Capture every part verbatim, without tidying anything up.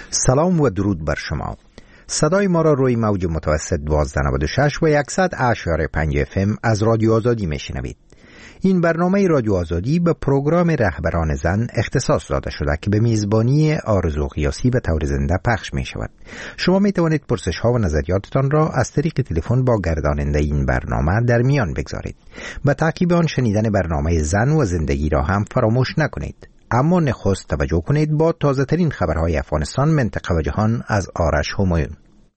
سلام و درود بر شما. صدای ما را روی موج متوسط دوازده نود و شش و صد اشاری پنج اف ام از رادیو آزادی میشنوید. این برنامه رادیو آزادی به پروگرام رهبران زن اختصاص داده شده که به میزبانی آرزو قیاسی به طور زنده پخش می شود. شما می توانید پرسش ها و نظریاتتان را از طریق تلفن با گرداننده این برنامه در میان بگذارید. به تعقیب آن شنیدن برنامه زن و زندگی را هم فراموش نکنید. اما نخست توجه کنید با تازه ترین خبرهای افغانستان، منطقه و جهان از آرش همایون.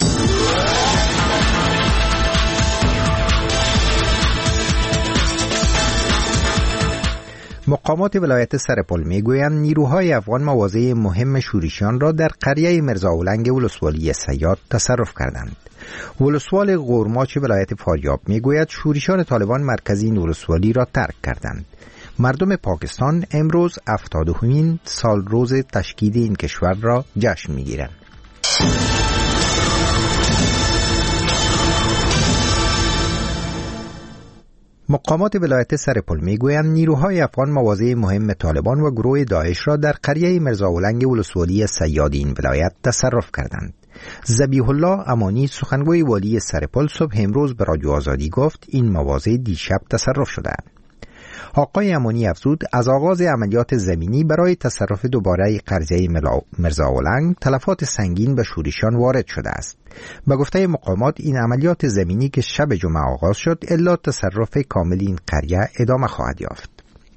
مقامات ولایت سرپل میگویند نیروهای افغان مواضع مهم شورشیان را در قریه مرزاولنگ ولسوالی سیاد تصرف کردند. ولسوال غورماچ ولایت فاریاب میگوید شورشیان طالبان مرکز این ولسوالی را ترک کردند. مردم پاکستان امروز هفتادمین سال روز تشکیل این کشور را جشن میگیرند. مقامات ولایت سرپل میگویند نیروهای افغان مواضع مهم طالبان و گروه داعش را در قریه مرزاولنگ ولسوالی سیاد این ولایت تصرف کردند. ذبیح الله امانی سخنگوی والی سرپل صبح امروز به رادیو آزادی گفت این مواضع دیشب تصرف شده‌اند. آقای امانی افزود از آغاز عملیات زمینی برای تصرف دوباره قریه مرزاولنگ تلفات سنگین به شورشیان وارد شده است. به گفته مقامات این عملیات زمینی که شب جمعه آغاز شد الا تصرف کامل این قریه ادامه خواهد یافت.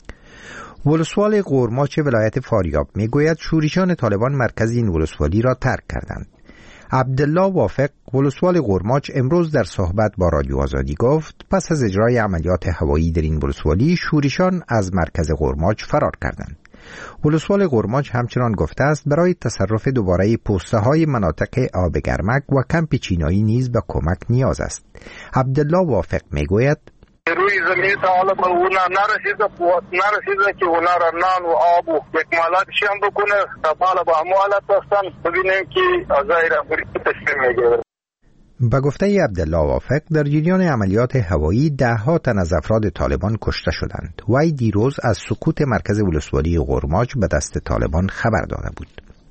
ولسوال غورماچ ولایت فاریاب میگوید شورشیان طالبان مرکز این ولسوالی را ترک کردند. عبدالله وافق ولسوال غورماچ امروز در صحبت با رادیو آزادی گفت پس از اجرای عملیات هوایی در این ولسوالی شورشیان از مرکز غورماچ فرار کردند. ولسوال غورماچ همچنان گفته است برای تصرف دوباره پوسته های مناطق آب گرمک و کمپ چینایی نیز به کمک نیاز است. عبدالله وافق میگوید روی زمین طالب اونا نرسیده قوت نرسیده که اونا را نان و آب و اکمالاتش هم بکنه طالب اموالات هستن ببینیم که ظاهر امریکا تسلیم میگیره. به گفته عبدالله وافق در جریان عملیات هوایی ده ها تن از افراد طالبان کشته شدند. وی دیروز از سقوط مرکز ولسوالی غورماچ به دست طالبان خبر داده بود.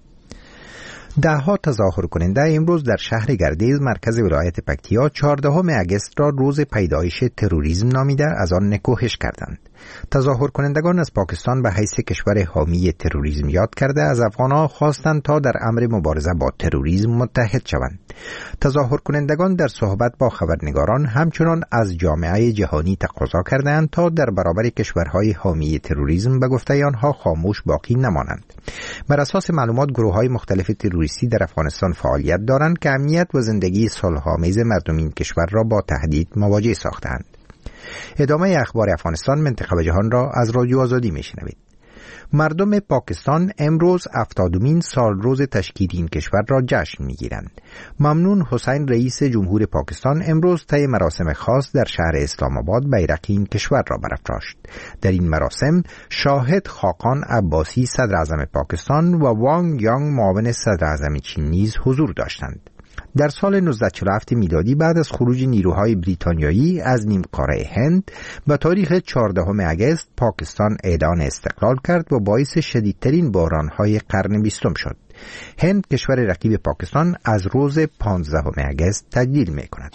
ده ها تظاهر کننده امروز در شهر گردیز مرکز ولایت پکتیا چهاردهم اگست را روز پیدایش تروریسم نامیده از آن نکوهش کردند. تظاهر کنندگان از پاکستان به حیث کشور حامی تروریسم یاد کرده از افغانها خواستند تا در امر مبارزه با تروریسم متحد شوند. تظاهر کنندگان در صحبت با خبرنگاران همچنان از جامعه جهانی تقاضا کردند تا در برابر کشورهای حامی تروریسم به گفته آنها خاموش باقی نمانند. بر اساس معلومات گروه‌های مختلف تروریستی در افغانستان فعالیت دارند که امنیت و زندگی صلح‌آمیز مردم این کشور را با تهدید مواجه ساختند. ادامه اخبار افغانستان، منطقه و جهان را از رادیو آزادی میشنوید. مردم پاکستان امروز هفتادمین سال روز تشکیل این کشور را جشن میگیرند. ممنون حسین رئیس جمهور پاکستان امروز طی مراسم خاص در شهر اسلام آباد بیرق این کشور را برافراشت. در این مراسم شاهد خاقان عباسی صدر اعظم پاکستان و وانگ یانگ معاون صدر اعظم چین نیز حضور داشتند. در سال نوزده چهل و هفت میلادی بعد از خروج نیروهای بریتانیایی از نیمکره هند به تاریخ چهاردهم اگست پاکستان اعلان استقلال کرد و باعث شدیدترین بحران‌های قرن بیستم شد. هند کشور رقیب پاکستان از روز پانزدهم اگست تجلیل می‌کند.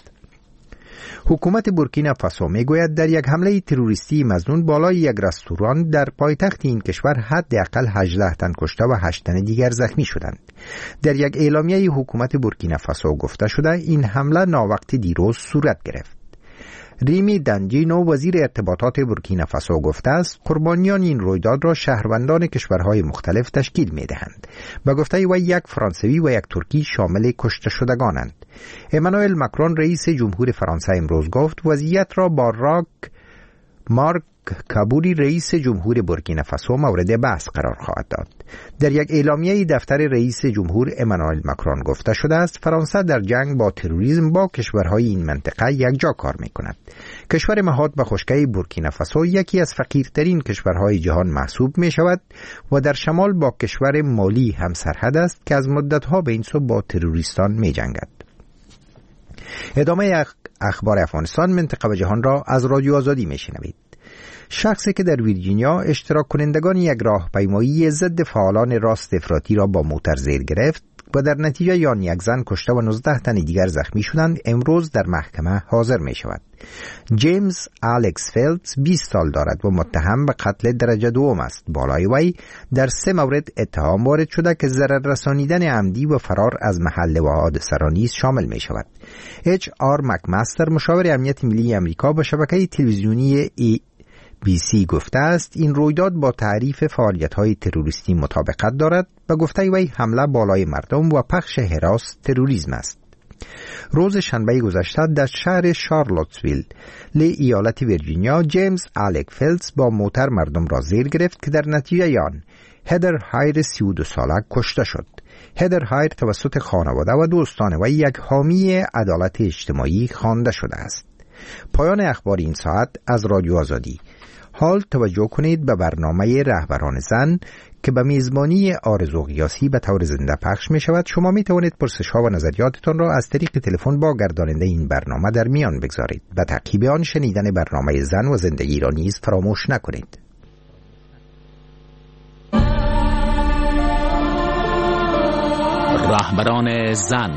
حکومت بورکینافاسو میگوید در یک حمله تروریستی مظنون بالای یک رستوران در پایتخت این کشور حداقل هجده تن کشته و هشت تن دیگر زخمی شدند. در یک اعلامیه حکومت بورکینافاسو گفته شده این حمله ناوقت دیروز صورت گرفت. ریمی دنجینو وزیر ارتباطات بورکینافاسو گفته است قربانیان این رویداد را شهروندان کشورهای مختلف تشکیل می‌دهند. به گفته وی یک فرانسوی و یک ترکی شامل کشته شدگانند. امانوئل ماکرون رئیس جمهور فرانسه امروز گفت وضعیت را با راک مارک کابوری رئیس جمهور بورکینافاسو مورد بحث قرار خواهد داد. در یک اعلامیه دفتر رئیس جمهور امانوئل ماکرون گفته شده است فرانسه در جنگ با تروریسم با کشورهای این منطقه یکجا کار می‌کند. کشور مهاد به خشکی بورکینافاسو یکی از فقیرترین کشورهای جهان محسوب می‌شود و در شمال با کشور مالی هم سرحد است که از مدت‌ها به این سو با تروریستان می‌جنگد. ادامه اخبار افغانستان، منطقه و جهان را از رادیو آزادی می‌شنوید. شخصی که در ویرجینیا اشتراک کنندگان یک راهپیمایی ضد فعالان راست افراطی را با موتر زیر گرفت، و در نتیجه آن یک زن کشته و نوزده تن دیگر زخمی شدند امروز در محکمه حاضر می شود. جیمز آلکس فیلدز بیست سال دارد و متهم به قتل درجه دوم است. بالای وی در سه مورد اتهام وارد شده که ضرر رسانیدن عمدی و فرار از محل و حادثه را نیز شامل می شود. اچ آر مکمستر مشاور امنیت ملی امریکا با شبکه تلویزیونی ای بی سی گفته است این رویداد با تعریف فعالیت‌های تروریستی مطابقت دارد و گفته وی حمله بالای مردم و پخش هراس تروریسم است. روز شنبه گذشته در شهر شارلوتسویل لی ایالت ویرجینیا جیمز آلک فیلدز با موتر مردم را زیر گرفت که در نتیجه آن هدر هایر سی و دو ساله کشته شد. هدر هایر توسط خانواده و دوستان و یک حامی عدالت اجتماعی خوانده شده است. پایان اخبار این ساعت از رادیو آزادی. حال توجه کنید به برنامه رهبران زن که به میزبانی آرزو قیاسی به طور زنده پخش می شود. شما می توانید پرسش ها و نظریاتتان را از طریق تلفن با گرداننده این برنامه در میان بگذارید. به تعقیب آن شنیدن برنامه زن و زندگی را نیز فراموش نکنید. رهبران زن.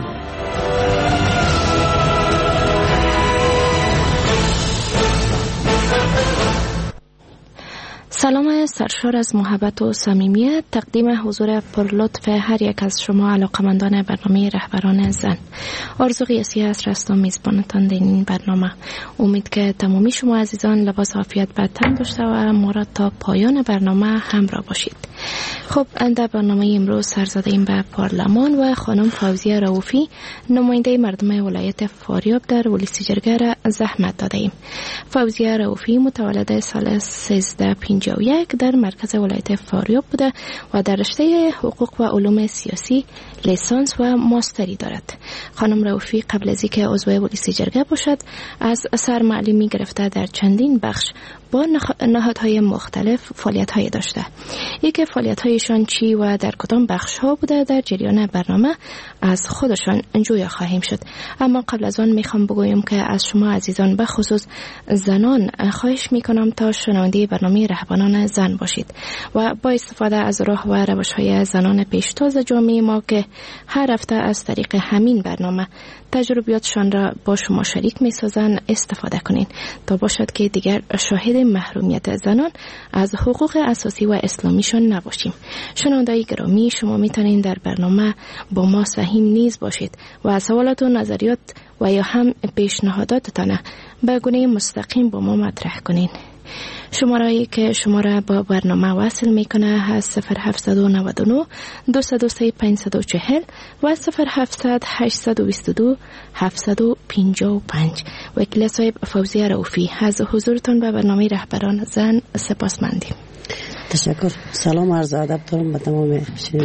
سلام سرشار از محبت و صمیمیت تقدیم حضور پرلطف هر یک از شما علاقمندان برنامه رهبران زن. آرزو قیاسی است، رستم میزبانتان در این برنامه. امید که تمامی شما عزیزان لباس عافیت به تن داشته و ما را تا پایان برنامه همراه باشید. خب در برنامه امروز سر زدیم به پارلمان و خانم فوزیه رؤوفی نماینده مردم ولایت فاریاب در ولسی جرگه را زحمت داده ایم. فوزیه رؤوفی متولد سال سیزده پنجاه و یک در مرکز ولایت فاریاب بوده و در رشته حقوق و علوم سیاسی لیسانس و ماستری دارد. خانم رؤوفی قبل از اینکه عضو ولسی جرگه باشد از سرمعلمی گرفته در چندین بخش با نهادهای مختلف فعالیت‌های داشته. یکی فعالیت‌هایشان چی و در کدام بخش‌ها بوده در جریان برنامه از خودشان جویا خواهیم شد. اما قبل از آن میخوام بگویم که از شما عزیزان به خصوص زنان خواهش میکنم تا شنونده برنامه رهبران زن باشید و با استفاده از راه و روش‌های زنان پیشتاز جامعه ما که هر هفته از طریق همین برنامه تجربیاتشان را با شما شریک می‌سازند استفاده کنین تا باشد که دیگر شاهد محرومیت زنان از حقوق اساسی و اسلامیشان نباشیم. شنوندگان گرامی، شما میتونید در برنامه با ما سهیم نیز باشید و سوالات و نظریات و یا هم پیشنهاداتتان به گونه مستقیم با ما مطرح کنین. شماره‌ای که شما را با برنامه وصل میکنه هست صفر هفت نه نه دو صفر سه پنج چهار صفر و صفر هفت هشت دو دو هفت پنج پنج. وکیل صاحب فوزیه رؤوفی از حضورتان به برنامه رهبران زن سپاسمندیم. تشکر. سلام عرض ادب دارم به تمام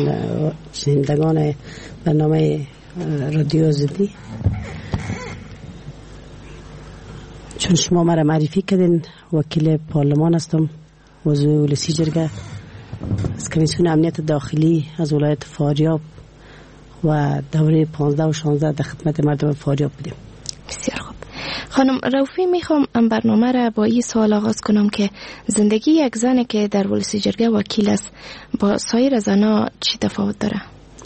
شنوندگان برنامه رادیو آزادی. چون شما مرا معرفی کردین، وکیل پارلمان هستم، عضو ولسی جرگه از کمیسیون امنیت داخلی از ولایت فاریاب و دوره پانزده و شانزده در خدمت مردم فاریاب بودیم. بسیار خوب. خانم رؤوفی، میخوام برنامه را با این سوال آغاز کنم که زندگی یک زن که در ولسی جرگه وکیل است با سایر زنها چی تفاوت داره؟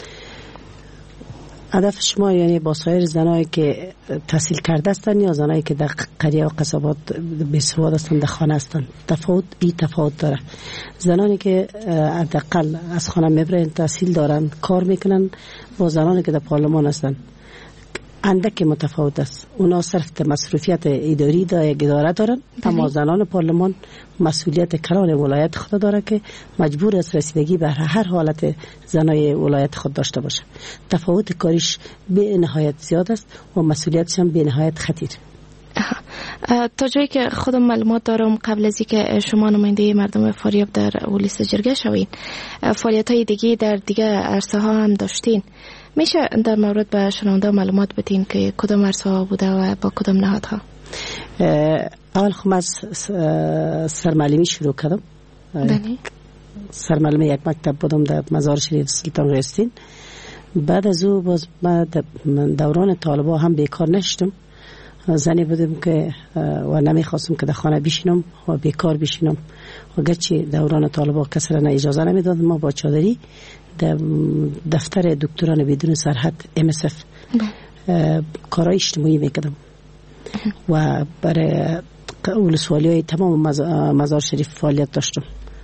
هدف شما یعنی با سایر زنایی که تحصیل کرده هستند یا زنایی که در قریه و قصبات بیسواد هستند در خانه هستند؟ تفاوت این تفاوت داره. زنانی که حداقل از خانه میبرن، تحصیل دارن، کار میکنن، با زنانی که در پارلمان هستند اندک متفاوت است. اونا صرف مصروفیت اداری دا یک اداره دارن، اما زنان پارلمان مسئولیت کلان ولایت خود داره که مجبور است رسیدگی به هر حالت زنای ولایت خود داشته باشه. تفاوت کاریش به نهایت زیاد است و مسئولیتش هم به نهایت خطیر. تا جایی که خودم معلومات دارم قبل از اینکه شما نماینده مردم فاریاب در ولسی جرگه شوین فعالیت‌های دیگه در دیگه عرصه ها هم داشتین. میشه در مورد به شنونده معلومات بدین که کدام عرصه ها بوده و با کدام نهادها؟ اول خب از سرمعلمی شروع کردم. بله. سرمعلم یک مکتب بودم در مزار شریف سلطان غیاث‌الدین. بعد از او باز بعد دوران طالبا هم بیکار نشدم. زنی بودم که و نمیخواستم که در خانه بشینم و بیکار بشینم و گرچه دوران طالبان کسی را اجازه نمیداد، ما با چادری در دفتر دکتران بدون سرحد ام اس اف کارهای اجتماعی میکردم و برای ولسوالی های تمام مزار شریف فعالیت داشتم.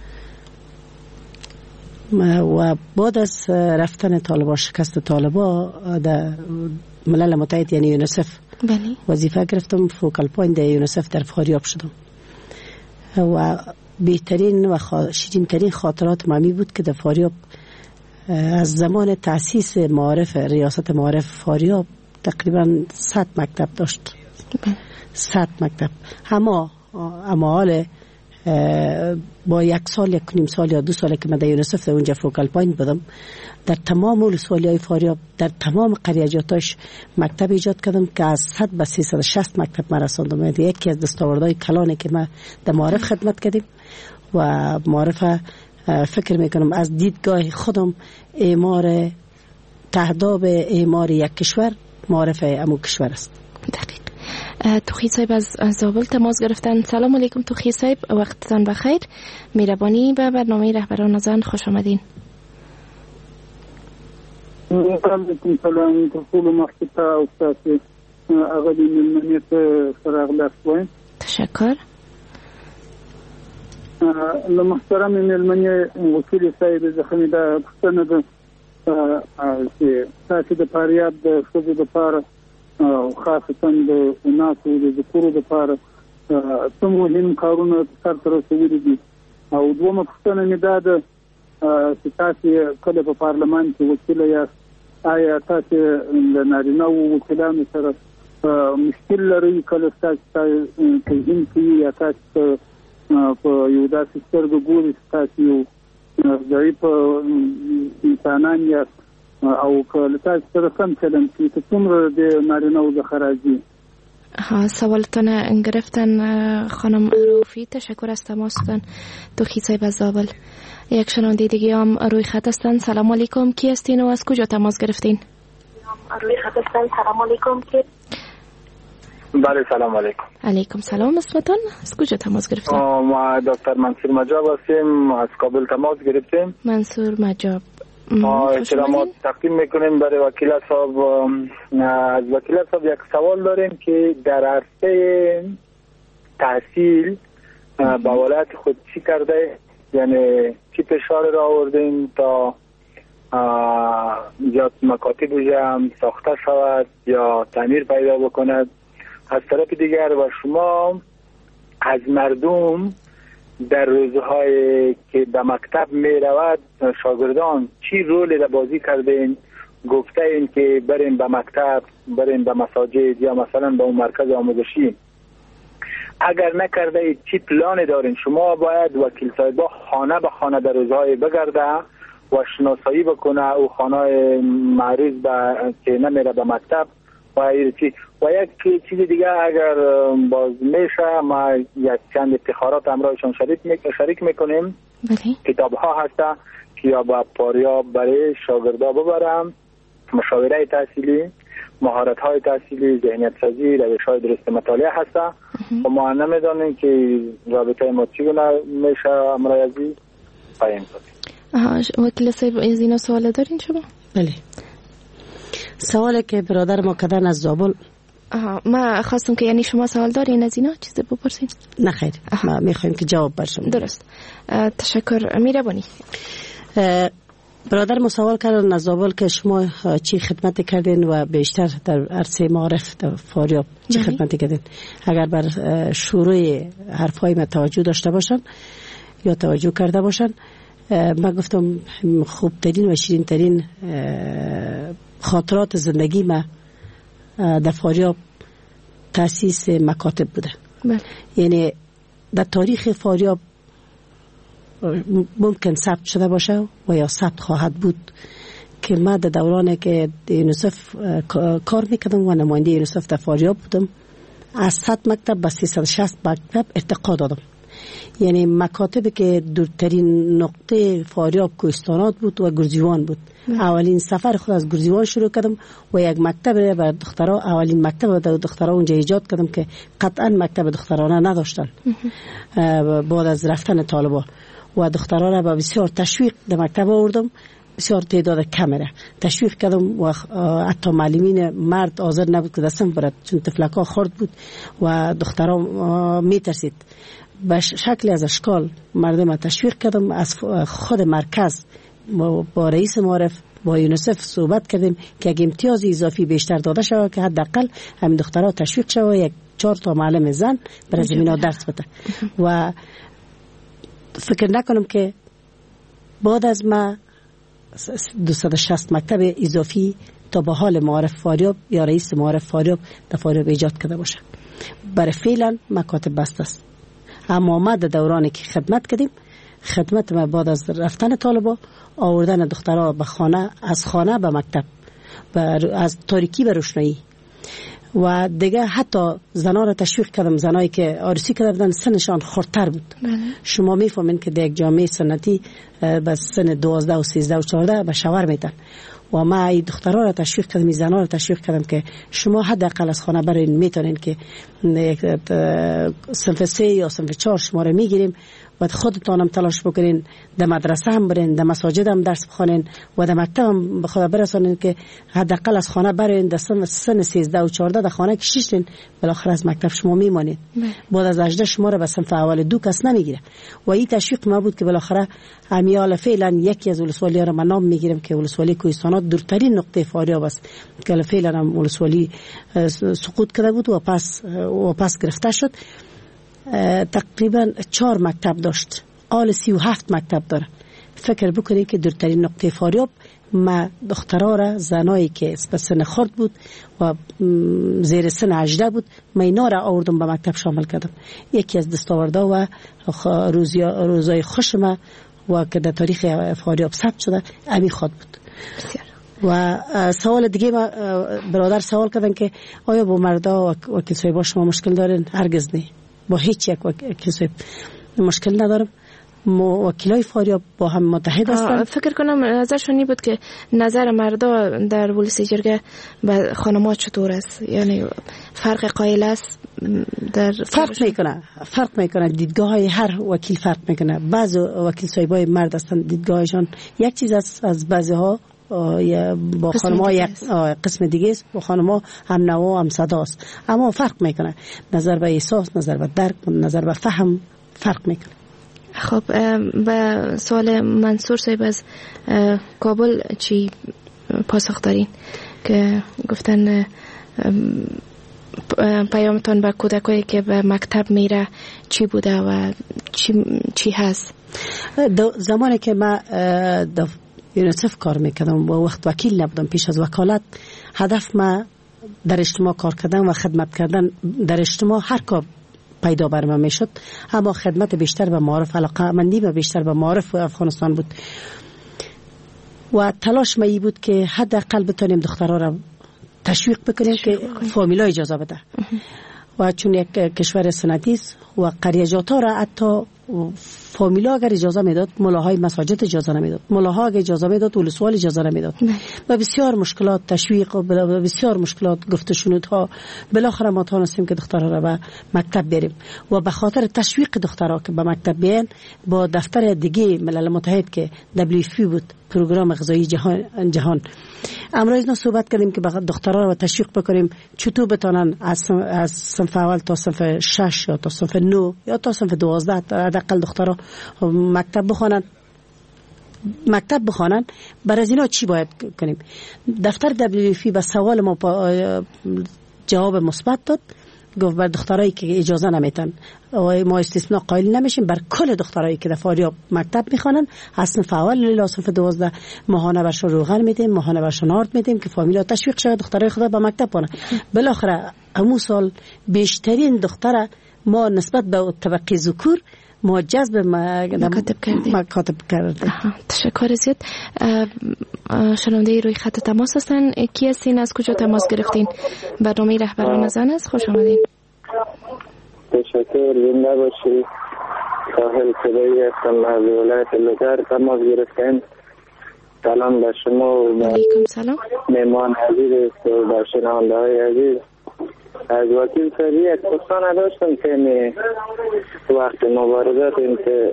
و بعد از رفتن طالبان، شکست طالبان، در ملل متحد یعنی یونیسف وظیفه گرفتم. فوکال پوینت در یونیسف در فاریاب شدم و بهترین و شیرین ترین خاطرات مامی بود که در فاریاب از زمان تأسیس معارف ریاست معارف فاریاب تقریبا صد مکتب داشت. صد مکتب. اما اما حال با یک سال یک نیم سال یا دو سال که من در یونیسف در اونجا فوکال پوینت بودم، در تمام ولسوالی های فاریاب در تمام قریجاتاش مکتب ایجاد کردم که از صد به سیصد و شصت مکتب ما رساندم. یکی از دستاوردهای کلانه که ما در معارف خدمت کردیم و معارف فکر میکنم از دیدگاه خودم اعمار تهداب اعمار یک کشور معارف امو کشور است. دقیق. توخی صاحب از زابل تماس گرفتن. سلام علیکم توخی صاحب، وقتتان بخیر. مهربانی به برنامه رهبران زن خوش آمدین. علیکم سلام رسول مختصر استاد اغلی ملمنیت فراغ لاسوین. تشکر. لمحترم ملمنی وکیل صاحب زخمی دا پښتنه ده چې تاسو د فاریاب د ښځو دپاره خاصتا د اناثو د ذکورو دپاره څه مهم کارونه سرته رسولي دي، او دومره پوښتنه مې دا ده چې تاسو کله په پارلمان کې وکیله یاست، آیا تاسو د نارینه‌و وکیلانو سره مشکل لرئ کله ستاسو توهین کوي یا تاسو په یو داسې سترګو ګوري چې تاسو یو ضعیف انسانان یاست او که تاسو سره کم چلند کوي که څومره د نارینه‌و څخه راځي؟ سوالتان گرفتن خانم روفی. تشکر از تماستان. توخی صاحب از زابل. یک شنونده دیگه هم روی خط هستن. سلام علیکم، کی هستین و از کجا تماس گرفتین؟ روی خط هستن. سلام علیکم. کی؟ بله سلام علیکم. علیکم سلام. اسمتون از کجا تماس گرفتین؟ ما دکتر منصور مجاب هستیم، از کابل تماس گرفتیم. منصور مجاب. ما احترامات تقدیم میکنیم برای وکیل صاحب. از وکیل صاحب یک سوال داریم که در عرصه تحصیل با ولایت خود چی کرده، یعنی چی فشار را آوردیم تا یا مکاتب هم ساخته شود یا تعمیر پیدا بکند. از طرف دیگر و شما از مردم در روزهای که به مکتب می رود شاگردان چی رولی را بازی کردین؟ گفته این که برین به مکتب، برین به مساجد یا مثلا به اون مرکز آموزشی. اگر نکرده چی پلان دارین؟ شما باید وکیل صاحبا خانه به خانه در روزهای بگرده و شناسایی بکنه او خانه معروض به که نمیره به مکتب و چی. و یک چیز دیگه اگر باز میشه ما یک چند افتخارات همراهشان شریک شریک میکنیم. بله. کتاب ها هسته که یا با پاریاب برای شاگردا ببرم، مشاوره تحصیلی، مهارت های تحصیلی، ذهنیت سازی، روش های درست مطالعه هسته و ما نمیدانیم که رابطه ما چگونه میشه امرای عزیز قایم کنیم. وکیل صاحب از اینا سوال دارین شما؟ بله. سوالی که برادر ما کردن از زابل. آها، ما خواستم که یعنی شما سوال دارین از اینا چیزی بپرسین؟ نه خیر، ما میخوایم که جواب برشم. درست. تشکر. میربانی. برادر ما سوال کردن از زابل که شما چی خدمت کردین و بیشتر در عرصه معارف در فاریاب چی خدمت کردین. اگر بر شروع حرفای ما توجه داشته باشن یا توجه کرده باشن، من گفتم خوبترین و شیرین ترین خاطرات زندگی ما در فاریاب تأسیس مکاتب بوده. بله. یعنی در تاریخ فاریاب ممکن ثبت شده باشه و یا ثبت خواهد بود که ما در دورانی که یونیسف کار میکردم و نماینده یونیسف در فاریاب بودم، از صد مکتب به سیصد و شصت مکتب ارتقا دادم. یعنی مکاتب که دورترین نقطه فاریاب کوهستانات بود و گرجیوان بود. اولین سفر خود از گرجیوان شروع کردم و یک مکتب برای دخترها، اولین مکتب برای دخترها اونجا ایجاد کردم که قطعا مکتب دخترانه نداشتن بعد از رفتن طالبان و دخترها را با بسیار تشویق در مکتب آوردم، بسیار تعداد کمره تشویق کردم و حتی معلمین مرد حاضر نبود که دستم برد چون تفلکا خرد بود و دخترها می ترسید. به شکل از اشکال مردم تشویق کردم. از خود مرکز با رئیس معارف با یونیسف صحبت کردیم که یک امتیاز اضافی بیشتر داده شود که حداقل همین دخترها تشویق شود و یک چهار تا معلم زن برای زمینا درس بده. و فکر نکنم که بعد از ما دویست و شصت مکتب اضافی تا به حال معارف فاریاب یا رئیس معارف فاریاب در فاریاب ایجاد کرده باشه. برای فعلا مکاتب بسته است. اما ما در دورانی که خدمت کردیم، خدمت ما بعد از رفتن طالبا آوردن دخترها به خانه، از خانه به مکتب، از تاریکی به روشنایی. و دیگه حتی زنها را تشویق کردم، زنایی که عروسی کردن سنشان خردتر بود. بله. شما میفهمین که در یک جامعه سنتی به سن دوازده و سیزده و چهارده به شوهر میدن و ما این دخترها را تشویق کردم، این زنها را تشویق کردم که شما حداقل از خانه برین، میتونین که صنف سه یا صنف چهار شما را میگیریم و خودتان هم تلاش بکنین، در مدرسه هم برین، در مساجد هم درس بخونین و در مکتب هم به خدا برسانین که حداقل از خانه برین. در سن سن سیزده و چهارده در خانه کشیشتین، بالاخره از مکتب شما میمانید. بعد از هجده شما را به صنف اول دو کس نمیگیره و این تشویق ما بود که بالاخره امیال فعلا یکی از ولسوالی ها را من نام میگیرم که ولسوالی کوهستانات دورترین نقطه فاریاب است که فعلا هم ولسوالی سقوط کرده بود و پس و پس گرفته شد. تقریبا چهار مکتب داشت، آل سی و هفت مکتب داره. فکر بکنید که دورترین نقطه فاریاب ما دخترها را، زنایی که به سن خرد بود و زیر سن هجده بود، ما اینا را آوردم به مکتب شامل کردم. یکی از دستاوردها و روزای خوش ما و که در تاریخ فاریاب ثبت شده امی خود بود. و سوال دیگه ما برادر سوال کردن که آیا با مردا و وکیل صاحب شما مشکل دارین؟ هرگز نه، با هیچ یک وکیل صاحب مشکل ندارم. وکیلای فاریاب با هم متحد هستند. فکر کنم نظرشون بود که نظر مردا در ولسی جرگه به خانم‌ها چطور است، یعنی فرق قائل است در فرق میکنه فرق میکنه دیدگاه های هر وکیل فرق میکنه. بعض وکیل صاحبای مرد هستند دیدگاهشان یک چیز است، از بعضی ها یا با خانم‌ها یک قسم دیگه است، با خانم‌ها هم نوا هم صدا است. اما فرق میکنه، نظر به احساس، نظر به درک، نظر به فهم فرق میکنه. خب به سوال منصور صاحب از کابل چی پاسخ دارین که گفتن پیامتان به کودکایی که به مکتب میره چی بوده و چی, چی هست؟ زمانی که ما یونیسف کار میکردم و وقت وکیل نبودم، پیش از وکالت هدف ما در اجتماع کار کردن و خدمت کردن در اجتماع هر کار پیدا بر من میشد، اما خدمت بیشتر به معارف، علاقه مندی به بیشتر به معارف افغانستان بود و تلاش ما ای بود که حداقل بتونیم دخترها را تشویق بکنیم که فامیلا اجازه بده و چون یک کشور سنتی است و قریجات ها را حتی فامیلا اگر اجازه میداد ملاهای مساجد اجازه نمیداد، ملاها اگر اجازه میداد ولسوال اجازه نمیداد و بسیار مشکلات تشویق و بسیار مشکلات گفت شنودها. بالاخره ما تونستیم که دخترها را به مکتب بریم و به خاطر تشویق دخترها که به مکتب بیان با دفتر دیگه ملل متحد که دبلیو اف پی بود، پروگرام غذایی جهان جهان امروز نه صحبت کردیم که دخترها رو تشویق بکنیم چطور بتونن از از صنف اول تا صنف شش یا تا صنف نه یا تا صنف دوازده حداقل دخترها مکتب بخونن مکتب بخونن. برای از اینا چی باید کنیم؟ دفتر دبلیو اف به سوال ما جواب مثبت داد، گفت بر دخترایی که اجازه نمیتن و ما استثناء قائل نمیشیم، بر کل دخترایی که در فاریاب مکتب میخوانن از صنف اول الی صنف دوازده ماهانه برشون روغن میدیم، ماهانه برشون آرد میدیم که فامیلا تشویق شود دخترای خدا به مکتب کنن. بالاخره همون سال بیشترین دختر ما نسبت به طبقه ذکور ما جذب مکاتب کردیم. مکاتب کردیم. تشکر زیاد. شنونده روی خط تماس هستن. کی هستین؟ از کجا تماس گرفتین؟ برنامه رهبران زن است. خوش آمدین. تشکر. زنده باشید. ساحل صدایی هستم از ولایت لوگر. تماس گرفتیم. سلام به شما و به مهمان عزیز است و به شنونده های عزیز. از وکیل صاحب یک پرسان داشتم که وقت مبارزات این که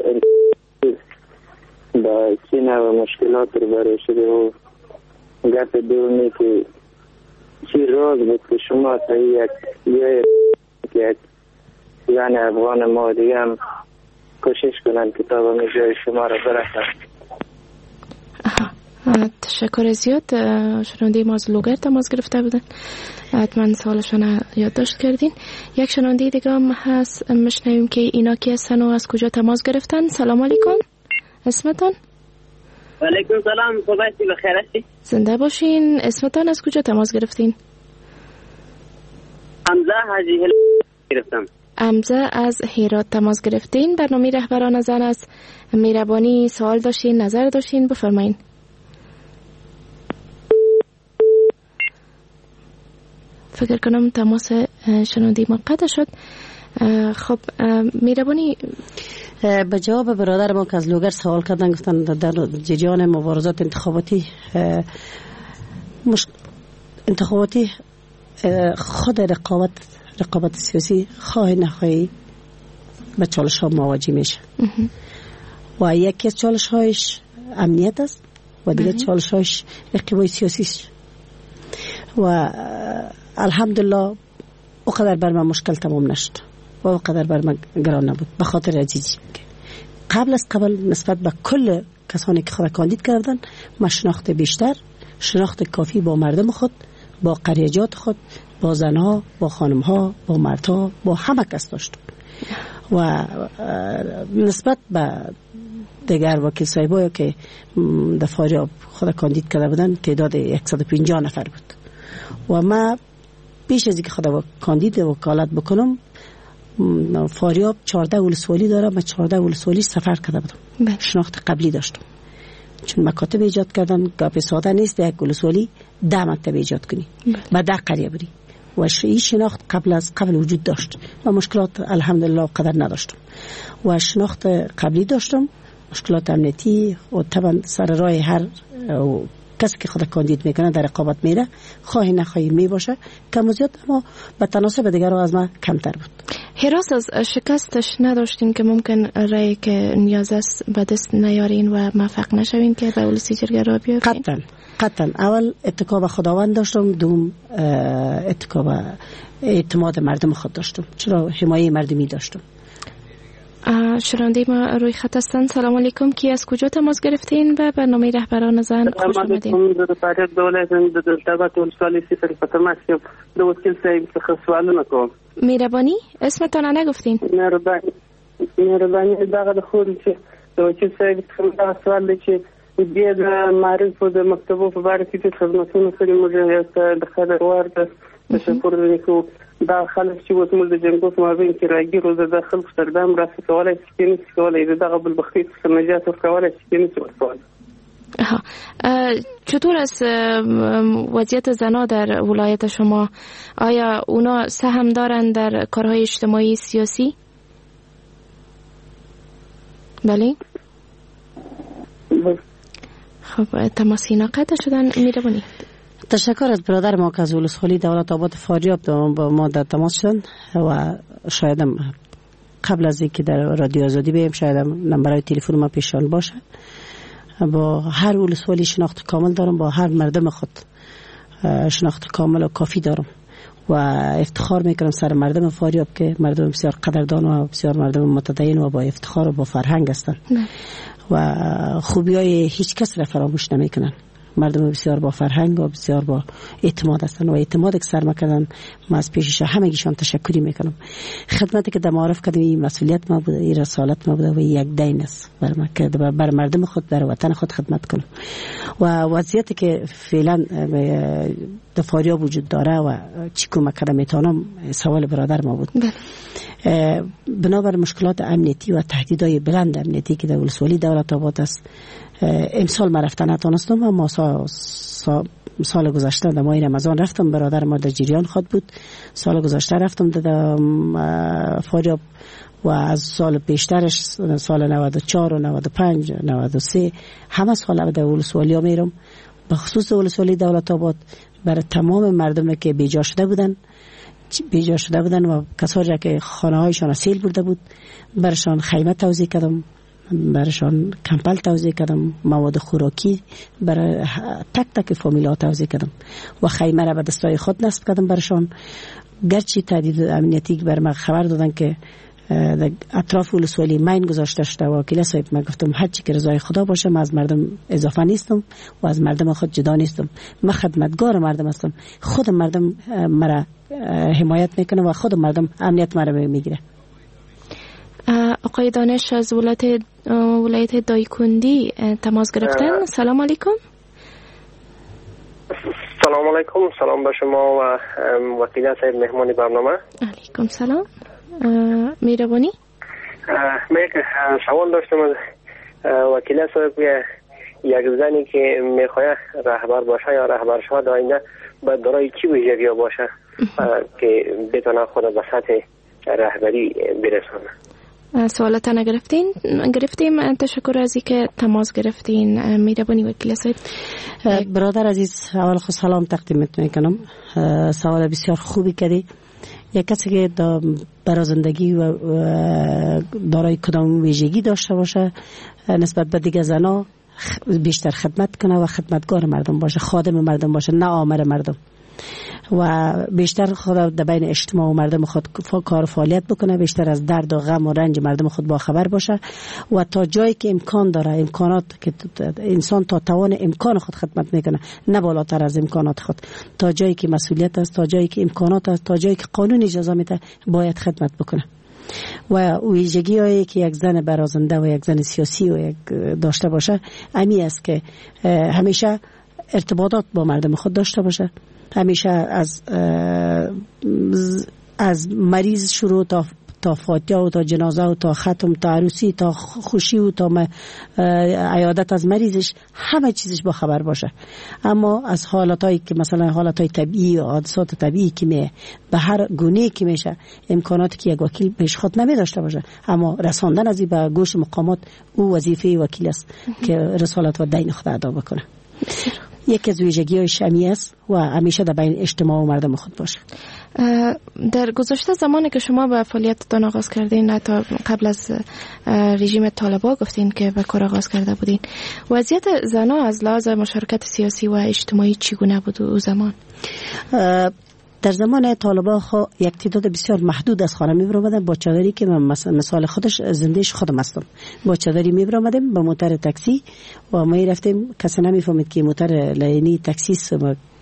با چی نوع مشکلات رو برای شده و گفت دومی که چی راز بود که شما تا یک یک زن افغان ما دیگه هم کوشش کنن کتاب همی جای شما رو برسن. تشکر زیاد. شنونده ما از لوگر تماس گرفته بودن، حتما سوالشون یادداشت کردین. یک شنونده دیگه هم هست، میشنویم که اینا کی هستن و از کجا تماس گرفتن. سلام علیکم، اسمتان؟ و علیکم سلام، صبحتی بخیر هستی؟ زنده باشین. اسمتان از کجا تماس گرفتین؟ حمزه حاجی هل گرفتم. حمزه از هرات تماس گرفتین. برنامه رهبران زن از مهربانی سوال داشتین، نظر داشتین، بفرمایین. فکر کنم تماس شنوندی ما قطع شد. خب مهربانی به جواب برادر ما که از لوگر سوال کردن، گفتن در جریان مبارزات انتخاباتی مش... انتخاباتی خود رقابت رقابت سیاسی خواهی نخواهی به چالش ها مواجه میشه و یکی از چالش هایش امنیت است و دیگه چالش هایش اقتبای سیاسی است و الحمدلله اقدر بر من مشکل تمام نشد و اقدر بر من گران نبود به خاطر عزیزی قبل از قبل نسبت به کل کسانی که خود کاندید کردن من شناخت بیشتر، شناخت کافی با مردم خود، با قریجات خود، با زنها، با خانمها، با مردها، با همه کس داشتم و نسبت به دیگر وکیل صاحبایی که در فاریاب خود کاندید کرده بودن تعداد صد و پنجاه نفر بود و ما پیش از اینکه خود کاندید وکالت بکنم فاریاب چهارده ولسوالی داره، من چهارده ولسوالی سفر کرده بودم، شناخت قبلی داشتم چون مکاتب ایجاد کردن گپ ساده نیست یک ولسوالی ده مکتب ایجاد کنی و ده قریه بری و این شناخت قبل از قبل وجود داشت و مشکلات الحمدلله قدر نداشتم و شناخت قبلی داشتم. مشکلات امنیتی و طبعا سر راه هر کسی که خود کاندید میکنه در رقابت میره خواهی نخواهی میباشه کم و زیاد، اما به تناسب دیگر از ما کمتر بود. هراس از شکستش نداشتین که ممکن رای که نیاز است به دست نیارین و موفق نشوین که به ولسی جرگه را بیافتین؟ قطعا قطعا اول اتکا به خداوند داشتم، دوم اتکا به اعتماد مردم خود داشتم، چرا حمایه مردمی داشتم. شنونده ما روی خط هستند. سلام علیکم، کی از کجا تماس گرفتین و برنامه رهبران زن خوش آمدین؟ سلام علیکم، در فریاد دولتم در دلتابت ولسوالی سیفر فتماس کم دو وکیل صاحب څخه سوالونه کوم. مهربانی اسمتان نگفتین؟ مهربانی مهربانی دغه خو چې د وکیل صاحب څخه سوال دی چې د معرفت د مکتبو په اړه کې خدماتونه کړي موږ د خبر ورته تشکر وکړو. دا خلک چې اوس موږ د جنګو په مابین کې راګیرو د داخل سردام راځي کولای شي چې کولای د دغه بل بخیت سمجات او کولای شي چې ورسول. ها چطور است وضعیت زنان در ولایت شما؟ آیا اونا سهم دارند در کارهای اجتماعی سیاسی؟ بله. خب تماسی نقطه شدن می‌روانی. تشکر از برادر ما که از ولسوالی دولت آباد فاریاب با ما در تماس شدن و شایدم قبل از اینکه در رادیو آزادی بیم شایدم نمبرهای تلفن ما پیشان باشه. با هر ولسوالی شناخت کامل دارم، با هر مردم خود شناخت کامل و کافی دارم و افتخار میکنم سر مردم فاریاب که مردم بسیار قدردان و بسیار مردم متدین و با افتخار و با فرهنگ هستند و خوبی های هیچ کس را فراموش نمیکنن. مردم بسیار با فرهنگ و بسیار با اعتماد هستند و اعتماد که سر مکردن ما از پیشش همگیشان تشکری میکنم. خدمتی که در معارف کردم این مسئولیت ما بوده، این رسالت ما بوده و یک دین است بر ما که بر مردم خود، بر وطن خود خدمت کنم. و وضعیتی که فعلا در فاریاب وجود داره و چی کمک کردم میتونم سوال برادر ما بود. بنابر مشکلات امنیتی و تهدیدهای بلند امنیتی که در ولسوالی دولت آباد است، امسال ما رفتن نتونستم و ما سال, سال, سال گذشته در ماه رمضان رفتم، برادر ما در جریان خود بود. سال گذشته رفتم در فاریاب و از سال پیشترش سال نود و چهار و نود و پنج نود و سه همه سال به ولسوالی ها میرم، به خصوص ولسوالی دولت آباد، برای تمام مردم که بیجا شده بودن بیجا شده بودن و کسایی که خانه هایشان سیل برده بود برشان خیمه توزیع کردم، برشان کمپل توزیع کردم، مواد خوراکی برای تک تک فامیل ها توزیع کردم و خیمه را به دستای خود نصب کردم برشان. گرچه تهدید امنیتی بر ما خبر دادن که اطراف ولسوالی مین گذاشته شده و وکیل صاحب من گفتم هر چی که رضای خدا باشه، من از مردم اضافه نیستم و از مردم خود جدا نیستم، من خدمتگار مردم هستم، خود مردم مرا حمایت میکنه و خود مردم امنیت مرا میگیره. آقای دانش از ولایت ولایت دایکندی تماس گرفتن. سلام علیکم. سلام علیکم، سلام به شما و وکیل صاحب مهمان برنامه. علیکم سلام. میربانی من یک سوال داشتم از وکیل صاحب، یک زنی که میخواد رهبر باشه یا رهبر شود آینده باید دارای چی ویژگی باشه که بتونه خود به سطح رهبری برسونه؟ سوالات نگرفتین گرفتیم. تشکر از اینکه تماس گرفتین. میربانی وکیل صاحب. برادر عزیز، اول خود سلام تقدیم میکنم. سوال بسیار خوبی کردی. یک کسی که برای زندگی و دارای کدام ویژگی داشته باشه نسبت به دیگه زنا بیشتر خدمت کنه و خدمتگار مردم باشه، خادم مردم باشه، نه آمر مردم، و بیشتر خود در بین اجتماع و مردم خود کار فعالیت بکنه، بیشتر از درد و غم و رنج مردم خود با خبر باشه و تا جایی که امکان داره، امکانات که انسان تا توان امکان خود خدمت میکنه، نه بالاتر از امکانات خود، تا جایی که مسئولیت است، تا جایی که امکانات است، تا جایی که قانون اجازه میده باید خدمت بکنه. و ویژگی هایی که یک زن برازنده و یک زن سیاسی و یک داشته باشه امی است که همیشه ارتباطات با مردم خود داشته باشه، همیشه از از مریض شروع تا تا فاتحه و تا جنازه و تا ختم تا عروسی تا خوشی و تا عیادت از مریضش همه چیزش با خبر باشه. اما از حالاتایی که مثلا حالاتای طبیعی و حادثات طبیعی که می به هر گونه که میشه امکاناتی که یک وکیل پیش خود نمی داشته باشه، اما رساندن از این به گوش مقامات او وظیفه وکیل است که رسالت و دین خود ادا بکنه. یکی از ویژگی‌های شمی است و همیشه در بین اجتماع و مردم خود باشه. در گذشته زمانی که شما به فعالیتتان آغاز کردین، تا قبل از رژیم طالبان گفتین که به کار آغاز کرده بودین، وضعیت زنان از لحاظ مشارکت سیاسی و اجتماعی چگونه بود او زمان؟ در زمان طالبان خو یک تعداد بسیار محدود از خانه میبرامدن با چادری که من مثال خودش زندهش خودم هستم، با چادری میبرامدیم با موتر تاکسی و ما رفتیم، کسی نمیفهمید که موتر لینی تاکسی است،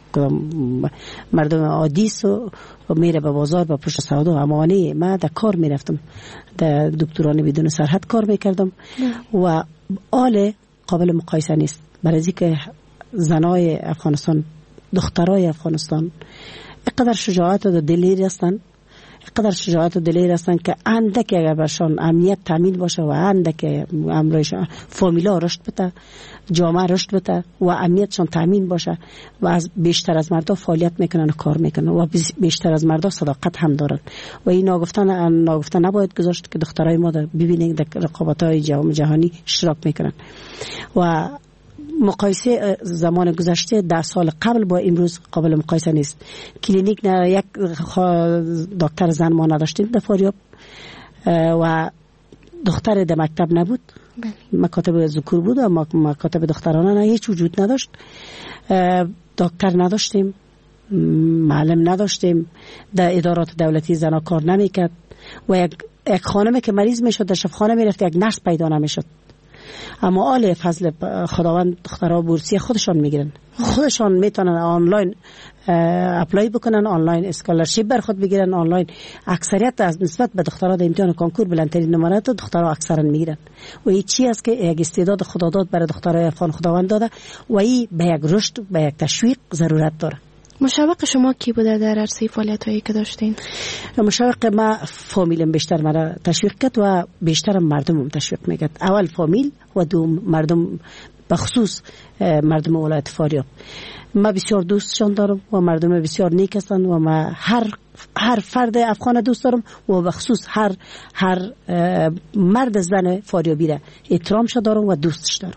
مردم عادی است و میره به بازار با پشت سودا. امانی ما در کار میرفتم، در دکتران بدون سرحد کار میکردم و آل قابل مقایسه نیست، برای اینکه زنای افغانستان، دخترای افغانستان اقدر شجاعت و دلیر هستن، اقدر شجاعت و دلیر هستن که اندک اگر برشان امنیت تامین باشه و اندک امروز فامیلا رشد بده، جامعه رشد بده و امنیتشان تامین باشه و از بیشتر از مردا فعالیت میکنن و کار میکنن و بیشتر از مردا صداقت هم دارن و این ناگفتن ناگفتن نباید گذاشت که دخترای ما ببینید در رقابت‌های جهانی اشتراک میکنن. و مقایسه زمان گذشته ده سال قبل با امروز قابل مقایسه نیست. کلینیک نه یک دکتر زن ما نداشتیم در فاریاب و دختر در مکتب نبود، مکاتب ذکور بود و مکاتب دخترانه نه، هیچ وجود نداشت. دکتر نداشتیم، معلم نداشتیم، در ادارات دولتی زنا کار نمیکرد و یک یک خانمی که مریض میشد در شفاخانه میرفت یک نرس پیدا نمیشد. اما آل فضل خداوند دخترها بورسیه خودشان میگیرن، خودشان میتونن آنلاین اپلای بکنن، آنلاین اسکالرشیپ بر خود بگیرن، آنلاین. اکثریت از نسبت به دخترها در امتحان کنکور بلندترین نمره تو دخترها اکثرا میگیرن و این چی است که یک استعداد خدا داد برای دخترای افغان خداوند داده و این به یک رشد، به یک تشویق ضرورت داره. مشوق شما کی بوده در عرصه فعالیتایی که داشتین؟ مشوق ما فامیلم بیشتر مرا تشویق کرد و بیشتر مردمم تشویق میکرد. اول فامیل و دوم مردم به خصوص مردم ولایت فاریاب. ما بسیار دوستشان دارم و مردم بسیار نیک هستند و ما هر هر فرد افغان دوست دارم و به خصوص هر هر مرد زن فاریابی را احترامش دارم و دوستش دارم.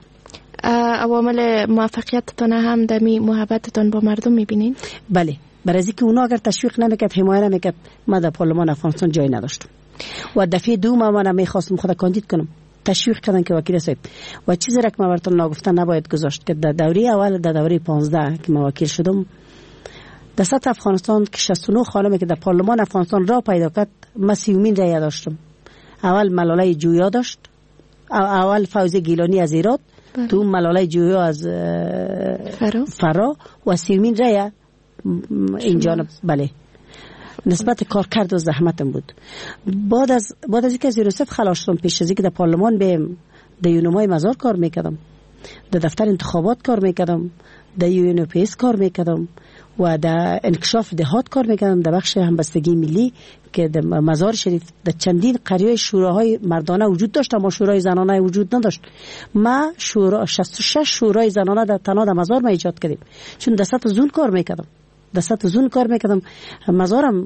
عوامل موفقیتتان هم دمی محبتتان با مردم میبینین؟ بله، برای اینکه اونا اگر تشویق نمیکرد، حمایت نمیکرد، ما در پارلمان افغانستان جای نداشتم. و دفعه دوم من میخواستم خود کاندید کنم، تشویق کردن که وکیل صاحب و چیزی را که ما براتون نگفتن نباید گذاشت که در دوره اول، در دوره پانزده که ما وکیل شدم، در سطح افغانستان که شصت و نه خانمی که در پارلمان افغانستان را پیدا کرد، ما سیومین رای داشتم. اول ملاله جویا داشت، اول فوزی گیلانی از ایراد، تو ملاله جویا از فرا, فرا و سیومین رای اینجا. بله، نسبت کار کرد و زحمتم بود. بعد از بعد از اینکه از یونیسف خلاص شدم، پیش از اینکه در پارلمان به در یونمای مزار کار میکردم، در دفتر انتخابات کار میکردم، در یونپیس کار میکردم و در انکشاف دهات کار میکردم، در بخش همبستگی ملی که در مزار شریف در چندین قریه شوراهای مردانه وجود داشت اما شورای زنانه وجود نداشت. ما شورا شصت و شش شورای زنانه در تنها در مزار ما ایجاد کردیم، چون در سطح زون کار میکردم. در سطح زون کار میکردم. مزارم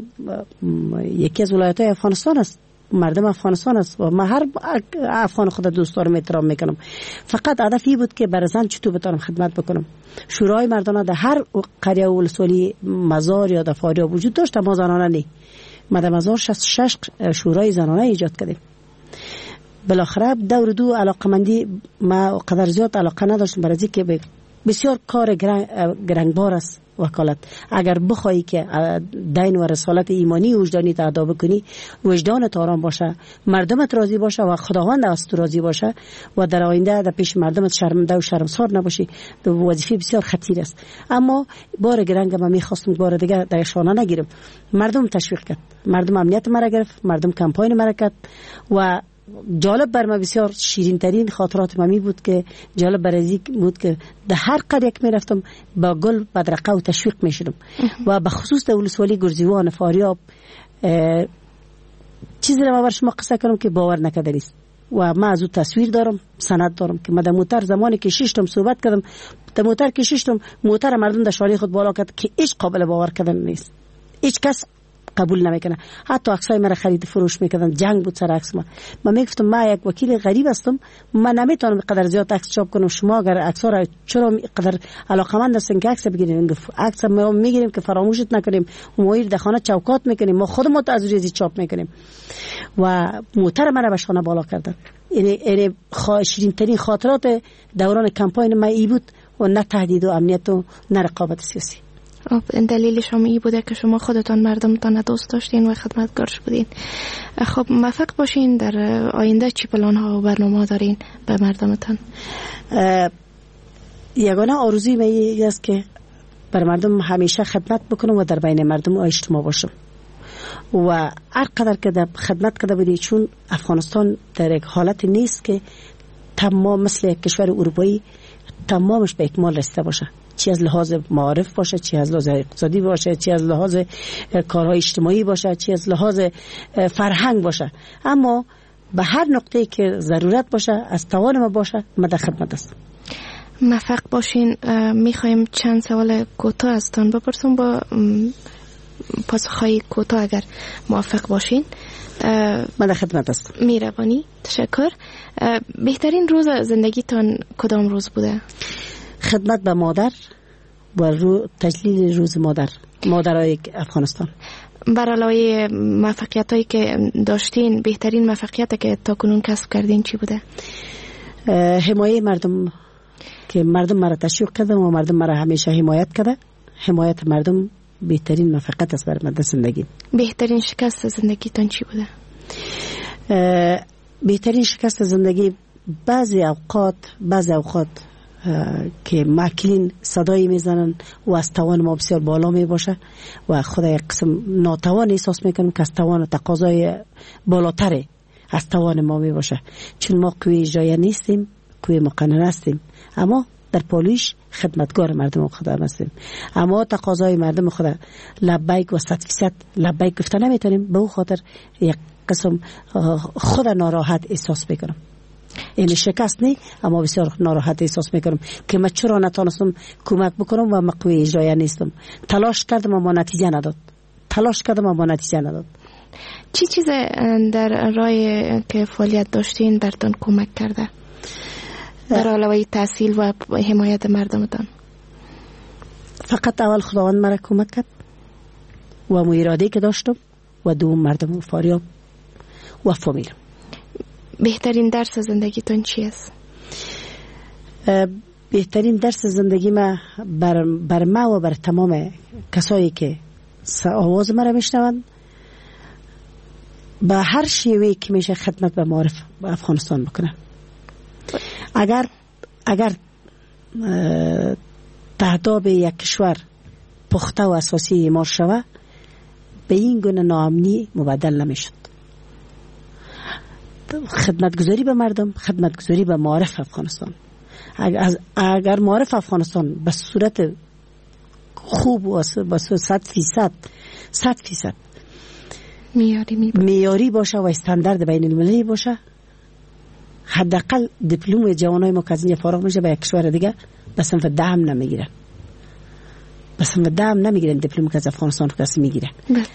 یکی از ولایت‌های افغانستان است، مردم افغانستان است و من هر افغان خود دوست دارم، احترام میکنم. فقط هدفی بود که برای زن چطور بتونم خدمت بکنم. شورای مردانه در هر قریه و ولسوالی مزار یا در فاریاب وجود داشت اما زنانه نه. ما در مزار شصت و شش شورای زنانه ایجاد کردیم. بالاخره دور دو علاقمندی ما قدر زیاد علاقه نداشتم، برای اینکه بسیار کار گرانبار است وکالت. اگر بخوایی که دین و رسالت ایمانی وجدانی ادا بکنی، وجدانت آرام باشه، مردمت راضی باشه و خداوند از تو راضی باشه و در آینده در پیش مردمت شرمنده و شرمسار نباشی، وظیفه بسیار خطیر است. اما بار گرنگ ما میخواستم بار دیگه در شانه نگیرم. مردم تشویق کرد، مردم امنیت مرا گرفت، مردم کمپاین مرا کرد و جالب بر ما بسیار شیرین ترین خاطرات ما می بود که جالب برای بود که در هر قریه که می رفتم با گل بدرقه و تشویق می شدم و به خصوص در ولسوالی گرزیوان فاریاب چیزی را بر شما قصه کنم که باور نکردنی است و ما از او تصویر دارم، سند دارم که ما در موتر زمانی که ششتم صحبت کردم، در موتر که ششتم موتر مردم در شاری خود بالا کرد که هیچ قابل باور کردن نیست، هیچ کس قبول نمیکنه. حتی عکسای مرا خرید فروش میکردن، جنگ بود سر عکس ما. من میگفتم ما یک وکیل غریب هستم، من نمیتونم قدر زیاد عکس چاپ کنم. شما اگر عکس‌ها را چرا قدر علاقمند هستین که عکس بگیرین؟ عکس ما میگیریم که فراموشت نکنیم، مویر در خانه چوکات میکنیم، ما خودمون از ریزی چاپ میکنیم و موتر مرا به شانه بالا کردن. یعنی یعنی شیرین ترین خاطرات دوران کمپاین ما ای بود و نه تهدید و امنیت و نه رقابت سیاسی. دلیلش هم ای بوده که شما خودتان مردمتان دوست داشتین و خدمتگارش بودین. خب موفق باشین. در آینده چی پلان ها و برنامه دارین به مردمتان؟ یگانه آرزوی من این است که بر مردم همیشه خدمت بکنم و در بین مردم اجتماع باشم و هر قدر که در خدمت کرده بودی، چون افغانستان در یک حالت نیست که تمام مثل یک کشور اروپایی تمامش به اکمال رسیده باشه، چی از لحاظ معارف باشه، چی از لحاظ اقتصادی باشه، چی از لحاظ کارهای اجتماعی باشه، چی از لحاظ فرهنگ باشه. اما به هر نقطه‌ای که ضرورت باشه از توان ما باشه ما در خدمت هستم. موفق باشین. میخوایم چند سوال کوتاه ازتان بپرسم با پاسخهای کوتاه اگر موفق باشین. من در خدمت هستم. میربانی. تشکر. بهترین روز زندگیتان کدام روز بوده؟ خدمت به مادر و رو تجلیل روز مادر مادرای افغانستان. بر علاوه موفقیت هایی که داشتین، بهترین موفقیت که تا کنون کسب کردین چی بوده؟ حمایت مردم، که مردم مرا تشویق کرده و مردم مرا همیشه حمایت کرده. حمایت مردم بهترین موفقیت است برای من در زندگی. بهترین شکست زندگیتان چی بوده؟ بهترین شکست زندگی بعضی اوقات بعضی اوقات که ماکلین صدایی میزنن و از توان ما بسیار بالا می باشه و خود یک قسم ناتوان احساس میکنم که از توان و تقاضای بالاتره از توان ما می باشه، چون ما قوی اجرایی نیستیم، قوی مقننه هستیم، اما در پالویش خدمتگار مردم خدا هستیم. اما تقاضای مردم خدا لبیک و صد فیصد لبیک گفته نمیتونیم، به او خاطر یک قسم خود ناراحت احساس میکنم. این شکست نه، اما بسیار ناراحت احساس میکنم که من چرا نتونستم کمک بکنم و مقوی اجرایی نیستم. تلاش کردم اما نتیجه نداد. تلاش کردم اما نتیجه نداد. چی چیز در راه که فعالیت داشتین براتون کمک کرده؟ در علاوه تحصیل و حمایت مردمتان؟ فقط اول خداوند مرا کمک کرد و مو اراده که داشتم و دوم مردم فاریاب و فامیلم. بهترین درس زندگیتون چی است؟ بهترین درس زندگی ما بر, بر ما و بر تمام کسایی که آواز مرا میشنوند با هر شیوهی که میشه خدمت به معارف به افغانستان بکنن. اگر اگر تهداب یک کشور پخته و اساسی ایمار شوه به این گونه ناامنی مبدل نمیشد. خدمتگزاری به مردم، خدمتگزاری به معارف افغانستان. اگر, اگر معارف افغانستان به صورت خوب و به صد فیصد صد فیصد میاری, میاری باشه و استاندارد بین المللی باشه، حداقل دیپلم جوانای ما که از اینجا فارغ میشه به یک کشور دیگه به صنف دهم نمیگیرن. به صنف دهم نمیگیرن دیپلم که از افغانستان کسی میگیره.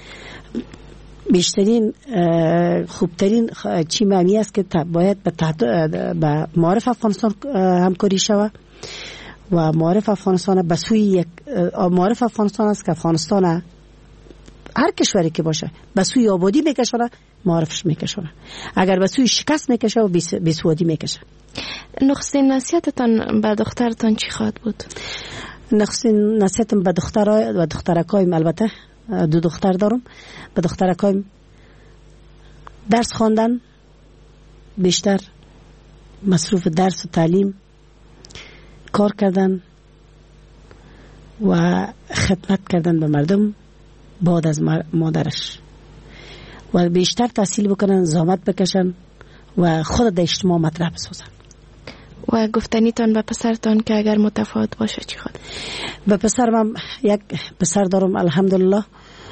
بیشترین خوبترین چی معنی است که باید به, به معارف افغانستان همکاری شوه و معارف افغانستان به سوی یک معارف افغانستان است که افغانستان هر کشوری که باشه به سوی آبادی میکشونه، معارفش میکشونه. اگر به سوی شکست میکشه و بیسوادی میکشه. نخستین نصیحتتان به دخترتان چی خواهد بود؟ نخستین نصیحتم به دخترای و دخترکایم، البته دو دختر دارم، به دخترکایم درس خواندن، بیشتر مصروف درس و تعلیم، کار کردن و خدمت کردن به مردم بعد از مادرش و بیشتر تحصیل بکنن، زحمت بکشن و خود در اجتماع مطرح بسازن. و گفتنیتان به پسرتان که اگر متفاوت باشه چی خود؟ به پسرم یک پسر دارم الحمدلله،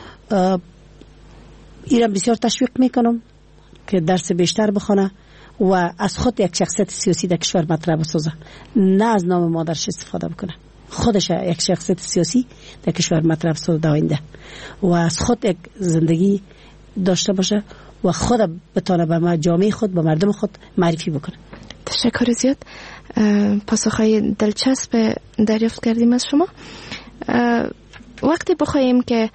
ایران بسیار تشویق میکنم که درس بیشتر بخونه و از خود یک شخصیت سیاسی در کشور مطرح بسازه، نه از نام مادرش استفاده بکنه. خودش یک شخصیت سیاسی در کشور مطرح بسازه در آینده و از خود یک زندگی داشته باشه و خود بتونه به جامعه خود، به مردم خود معرفی بکنه. تشکر زیاد. پاسخهای دلچسب دریافت کردیم از شما. وقتی بخوایم که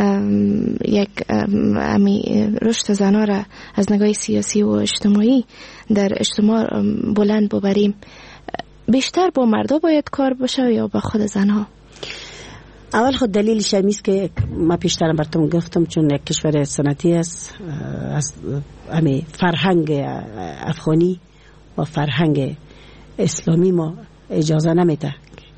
یک امی رشد زنها را از نگاه سیاسی و اجتماعی در اجتماع بلند ببریم، بیشتر با مردا باید کار بشه یا با خود زنها؟ اول خود دلیلش همیست که ما پیشترم براتون گفتم، چون یک کشور سنتی است، از امی فرهنگ افغانی و فرهنگ اسلامی ما اجازه نمیده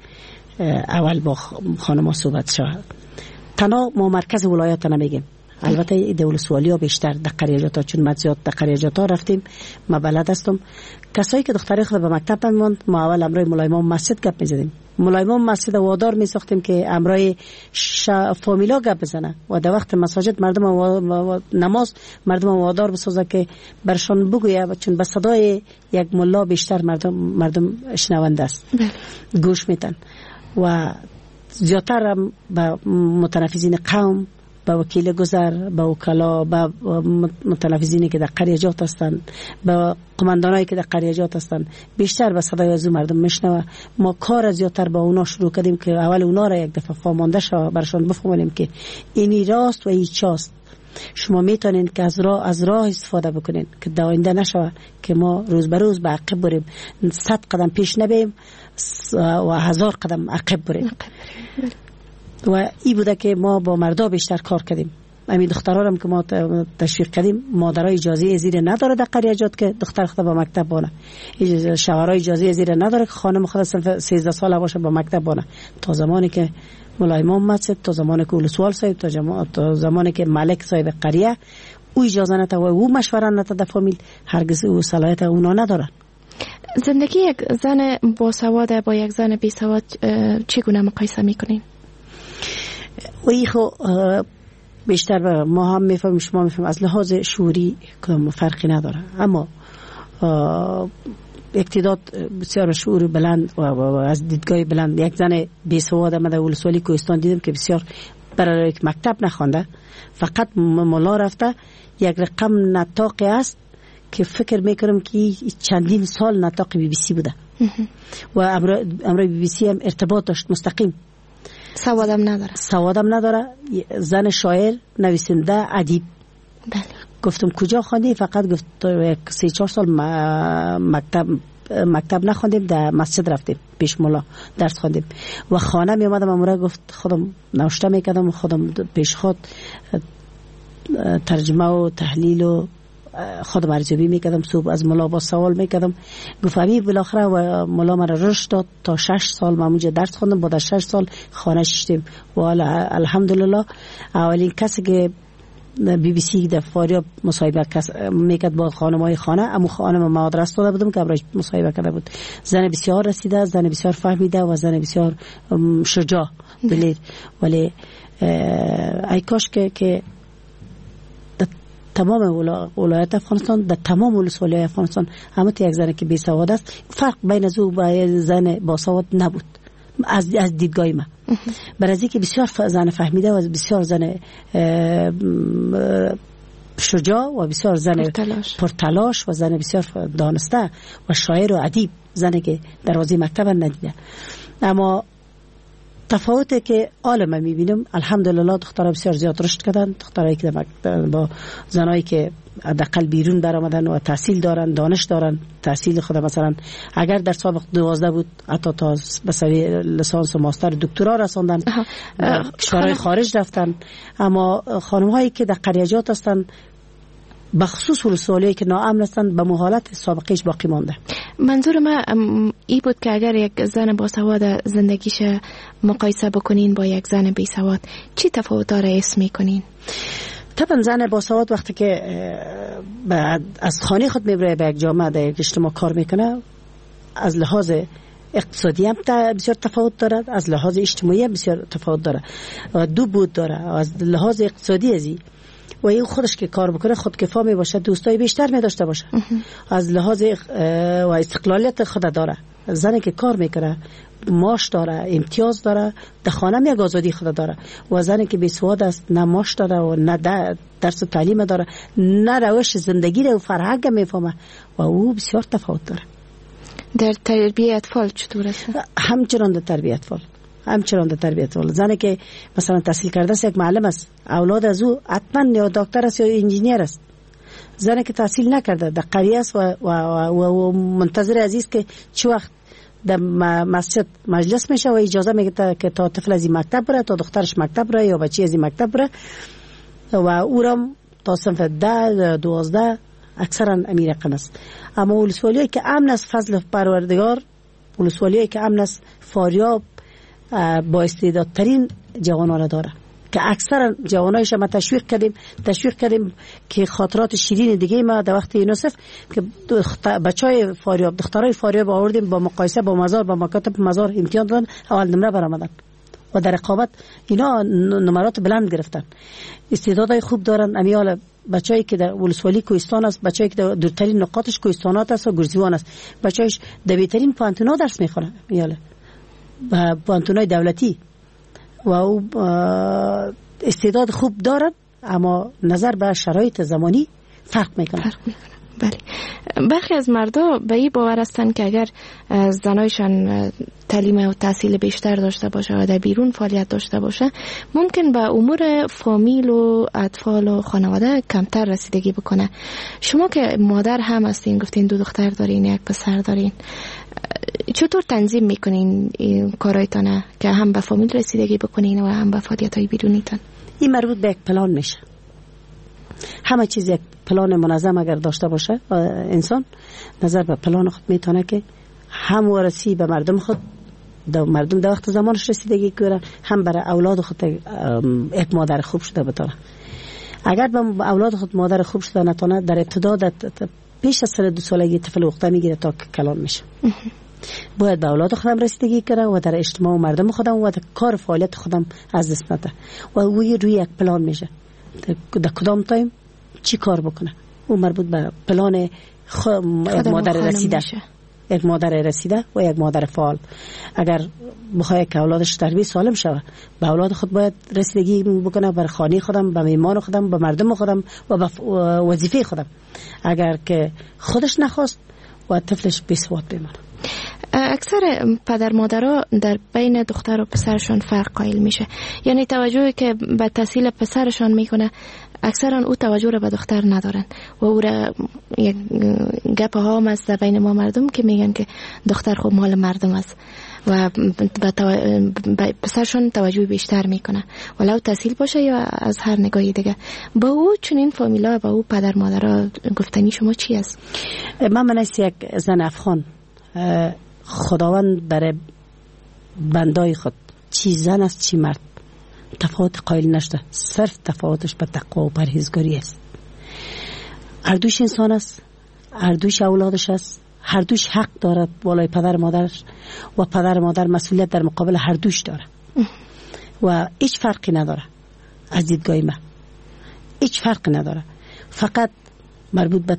اول با خانم صحبت شود. تنها ما مرکز ولایت نمیگیم، البته دول سوالی ها بیشتر در قریجات ها، چون ما زیاد در قریجات ها رفتیم، ما بلد هستم. کسایی که دختری خود به مکتب نمیوند، ما اول امرای مولای امام مسجد گپ میزدیم. مولای امام مسجد وادار میساختیم که امرای فامیلا گپ بزنه و در وقت مساجد مردم و نماز مردم وادار بسازه که برشان بگویه، چون به صدای یک ملا بیشتر مردم مردم شنونده است، گوش میتن. و زیادتر به متنفذین قوم، به وکیل گذر، به وکلا، به متنفذینی که در قریجات هستند، به قماندانایی که در قریجات هستند، بیشتر به صدای از مردم میشنوه. ما کار زیادتر با اونا شروع کردیم که اول اونا را یک دفعه فهمانده شو، برشان بفهمونیم که اینی راست و این چاست. شما میتونید که از راه از راه استفاده بکنید که در آینده نشوه که ما روز به روز به عقب بریم، صد قدم پیش نبیم و هزار قدم عقب بریم. و این بوده که ما با مردا بیشتر کار کردیم. همین دخترها هم که ما تشویق کردیم، مادرای اجازه زیر نداره در قریجات که دختر خود با مکتب بونه، شوهرای اجازه زیر نداره که خانم خود سیزده ساله باشه با مکتب بونه. تا زمانی که مولای امام مسجد، تا زمانی که ولسوال صاحب، تا زمانی که ملک صاحب قریه او اجازه نده و او مشوره نده در فامیل، هرگز او صلاحیت اونا ندارن. زندگی یک زن باسواد با یک زن بی سواد چگونه مقایسه میکنین؟ وی خو بیشتر ما هم میفهمیم، شما میفهمیم، از لحاظ شعوری کدام فرقی نداره، اما اقتدار بسیار شعور بلند و, و, و از دیدگاه بلند. یک زن بیسواد آمده ولسوالی کوهستان دیدم که بسیار برای یک مکتب نخوانده، فقط ملا رفته، یک رقم نطاقی است که فکر میکنم که چندین سال نطاق بی بی سی بوده و امروی بی بی سی هم ارتباط داشت مستقیم. سوادم نداره سوادم نداره زن شاعر، نویسنده، ادیب. بله. گفتم کجا خواندی؟ فقط گفت یک سه چهار سال مکتب مکتب نخواندیم، در مسجد رفتیم پیش مولا درس خواندیم و خانه می اومدم امروز گفت خودم نوشته میکردم، خودم پیش خود ترجمه و تحلیل و خودم ارزیابی میکردم، صبح از مولا با سوال میکردم. گفت امی بالاخره و مولا مرا رشد داد تا شش سال ما اونجا درس خواندم، بعد از شش سال خانه شدیم و الحمدلله اولین کسی که بی بی سی در فاریاب مصاحبه میکرد با خانمای خانه، امو خانم ما آدرس داده بودم که برایش مصاحبه کرده بود. زن بسیار رسیده، زن بسیار فهمیده و زن بسیار شجاع دلیر. ولی ای کاش که که تمام ولایت افغانستان، در تمام ولسوالی افغانستان همه یک زن که بی سواد است، فرق بین از او و زن با سواد نبود از از دیدگاه من. برای اینکه بسیار زن فهمیده و بسیار زن شجاع و بسیار زن پرتلاش. پرتلاش و زن بسیار دانسته و شاعر و ادیب، زنی که دروازه مکتب ندیده. اما تفاوتی که عالم میبینم الحمدلله دخترها بسیار زیاد رشد کردن، دخترایی که با زنایی که حداقل بیرون برآمدن و تحصیل دارن، دانش دارن، تحصیل خود مثلا اگر در سابق دوازده بود حتی تا به سوی لیسانس و ماستر دکترا رساندن، کشورهای خارج رفتن. اما خانم هایی که در قریجات هستن بخصوص ولسوالی که ناامن هستند به محالت سابقیش باقی مانده. منظور من ای بود که اگر یک زن با سواد زندگیش مقایسه بکنین با یک زن بی سواد چی تفاوت داره اسم میکنین؟ طبعا زن با سواد وقتی که بعد از خانه خود میبره به یک جامعه در یک اجتماع کار میکنه، از لحاظ اقتصادی هم بسیار تفاوت دارد، از لحاظ اجتماعی هم بسیار تفاوت داره و دو بود داره. از لحاظ اقتصادی ازی و این خودش که کار بکنه خودکفا می باشه، دوستای بیشتر می داشته باشه، از لحاظ و استقلالیت خود داره. زنی که کار میکنه معاش داره، امتیاز داره، در خانه یک آزادی خود داره. و زنی که بی سواد است نه معاش داره و نه درس و تعلیم داره، نه روش زندگی رو و فرهنگ میفهمه و او بسیار تفاوت داره. در تربیت اطفال چطور است؟ همچنان در تربیت اطفال همچنان در تربیت اطفال. زنی که مثلا تحصیل کرده است، یک معلم است، اولاد از او حتما یا دکتر است یا انجینیر است. زنی که تحصیل نکرده در قریه است و, و, و, و منتظر عزیز که چه وقت در مسجد مجلس میشه و اجازه میگه که تا طفل از این مکتب بره، تا دخترش مکتب بره یا بچی از این مکتب بره و او را تا صنف ده دوازده اکثرا امیر رقم است. اما ولسوالی که امن است فضل پروردگار، ولسوالی که امن است فاریاب با استعدادترین جوانان را داره که اکثر جوانایش ما تشویق کردیم تشویق کردیم که خاطرات شیرین دیگه ما در وقت یونسف که بچهای فاریاب دخترای فاریاب آوردیم با مقایسه با مزار با مکاتب مزار امتحان دادن، اول نمره برآمدن و در رقابت اینا نمرات بلند گرفتن. استعدادای خوب دارن. امیال بچه‌ای که در ولسوالی کوهستان است، بچه‌ای که در دورترین نقاطش کوهستانات است و گرزیوان است، بچه‌ایش در بهترین پانتونا درس میخونه، میاله با پانتونای دولتی و او استعداد خوب دارد، اما نظر به شرایط زمانی فرق میکنه. فرق میکنه. بله. برخی از مردا به این باور هستند که اگر زنایشان تعلیم و تحصیل بیشتر داشته باشه و در بیرون فعالیت داشته باشه ممکن به امور فامیل و اطفال و خانواده کمتر رسیدگی بکنه. شما که مادر هم هستین، گفتین دو دختر دارین یک پسر دارین، چطور تنظیم میکنین کارایتانه که هم به فامیل رسیدگی بکنین و هم به فعالیت‌های بیرونیتان؟ این مربوط به یک پلان میشه. همه چیز یک پلان منظم اگر داشته باشه انسان، نظر به پلان خود میتونه که هم وارسی به مردم خود دو مردم در وقت زمانش رسیدگی کنه، هم برای اولاد خود یک مادر خوب شده بتونه. اگر به اولاد خود مادر خوب شده نتونه، در ابتدا پیش از سال دو سالگی طفل وقت میگیره تا کلان میشه. باید به اولاد خودم رسیدگی کنه و در اجتماع و مردم خودم و در کار فعالیت خودم از دست نده و وی روی یک پلان میشه در کدام تایم چی کار بکنه. او مربوط به پلان خ... یک مادر رسیده میشه. یک مادر رسیده و یک مادر فعال اگر بخواد که اولادش تربیت سالم شود، به اولاد خود باید رسیدگی بکنه، بر خانه خودم، به میمان خودم، به مردم خودم و به وظیفه خودم. اگر که خودش نخواست و طفلش بی‌سواد بمانه. اکثر پدر مادرها در بین دختر و پسرشان فرق قائل میشه، یعنی توجهی که به تحصیل پسرشان میکنه اکثرا او توجه را به دختر ندارن و او را یک گپ ها هم است بین ما مردم که میگن که دختر خب مال مردم است و به تو... پسرشان توجه بیشتر میکنه ولو تحصیل باشه یا از هر نگاهی دیگه. با او چنین فامیلا با او پدر مادرها گفتنی شما چی است؟ من منیست یک زن افغان، خداوند در بندای خود چی زن است چی مرد تفاوت قائل نشده، صرف تفاوتش به تقوا و پرهیزگاری است. هر دوش انسان است، هر دوش اولادش است، هر دوش حق دارد بالای پدر مادرش و پدر مادر مسئولیت در مقابل هر دوش داره و هیچ فرقی نداره. از دیدگاه من هیچ فرقی نداره، فقط مربوط به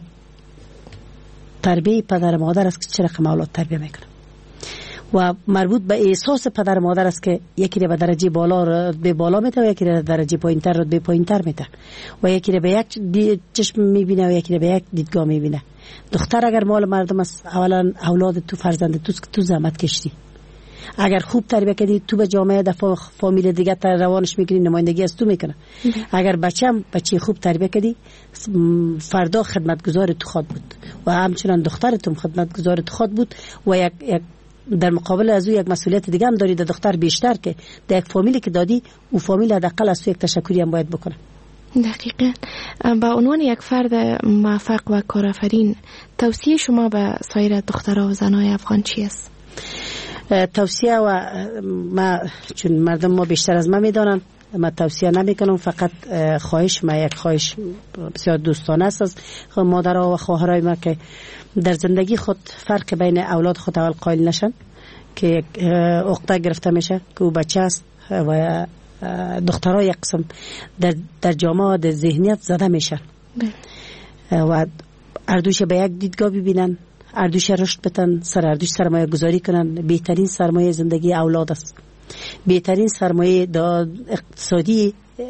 تربیه پدر مادر است که چه رقم اولاد تربیه میکنه و مربوط به احساس پدر مادر است که یکی را به درجه بالا به بالا میده و یکی را درجه پایینتر رو به پایینتر میده و یکی را به یک چشم میبینه و یکی را به یک دیدگاه میبینه. دختر اگر مال مردم است، اولا اولاد تو فرزند توست که تو زحمت کشتی، اگر خوب تربیه کردی تو به جامعه دفعه فامیل دیگه تر روانش میکنی، نمایندگی از تو میکنه. اگر بچه‌م بچه خوب تربیه کردی فردا خدمتگزار تو خود بود و همچنان دخترتون خدمتگزار تو خود بود و یک, یک در مقابل از او یک مسئولیت دیگه هم داری، در دختر بیشتر که در یک فامیلی که دادی او فامیل حداقل از تو یک تشکری هم باید بکنه. دقیقاً. با عنوان یک فرد موفق و کارآفرین توصیه شما به سایر دخترها و زنای افغان چی است؟ توصیه و ما چون مردم ما بیشتر از ما میدانن، ما توصیه نمی کنم، فقط خواهش ما یک خواهش بسیار دوستانه است از مادرها و خواهرای ما که در زندگی خود فرق بین اولاد خود اول قائل نشن که یک عقده گرفته میشه که او بچه است و دخترها یک قسم در, در جامعه در ذهنیت زده میشن و اردوش به یک دیدگاه ببینن، اردوش رشد بتن، سر اردوش سرمایه گذاری کنن. بهترین سرمایه زندگی اولاد است، بهترین سرمایه اقتصادی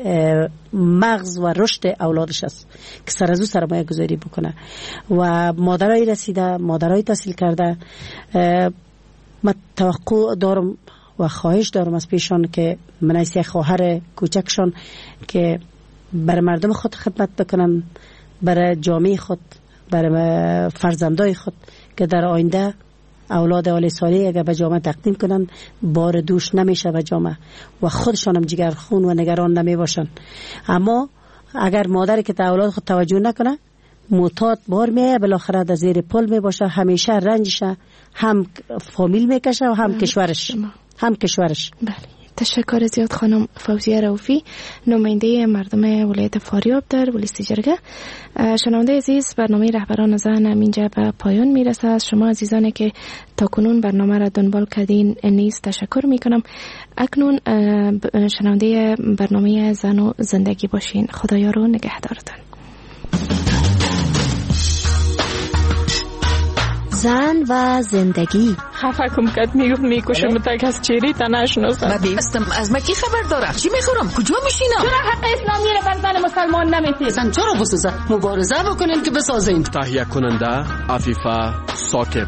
مغز و رشد اولادش است که سر از او سرمایه گذاری بکنه. و مادرای رسیده، مادرای تحصیل کرده، من توقع دارم و خواهش دارم از پیشان که من از یک خواهر کوچکشان که برای مردم خود خدمت بکنن، برای جامعه خود، برای فرزندای خود که در آینده اولاد اول سالی اگر به جامعه تقدیم کنن بار دوش نمیشه به جامعه و خودشان هم جگرخون و نگران نمی باشن. اما اگر مادری که تا اولاد خود توجه نکنه معتاد بار میایه، بالاخره در زیر پل می باشه، همیشه رنجش هم فامیل میکشه و هم کشورش هم کشورش. بله، تشکر زیاد خانم فوزیه رؤوفی، نماینده مردم ولایت فاریاب در ولایت جرگه. شنونده عزیز، برنامه رهبران زن اینجا به پایان میرسه. از شما عزیزانی که تا کنون برنامه را دنبال کردین نیز تشکر میکنم. اکنون شنونده برنامه زن و زندگی باشین. خدایا رو نگهدارتان. زن و زندگی. خفه کم کد میگفت میکشم تک از چیری تا نشناسم. من بیستم از مکی خبر داره. چی میخورم؟ کجا میشینم؟ چرا حق اسلامی را بر زن مسلمان نمیتید؟ زن چرا بسوزه؟ مبارزه بکنین که بسازین. تهیه کننده عفیفه ساکب.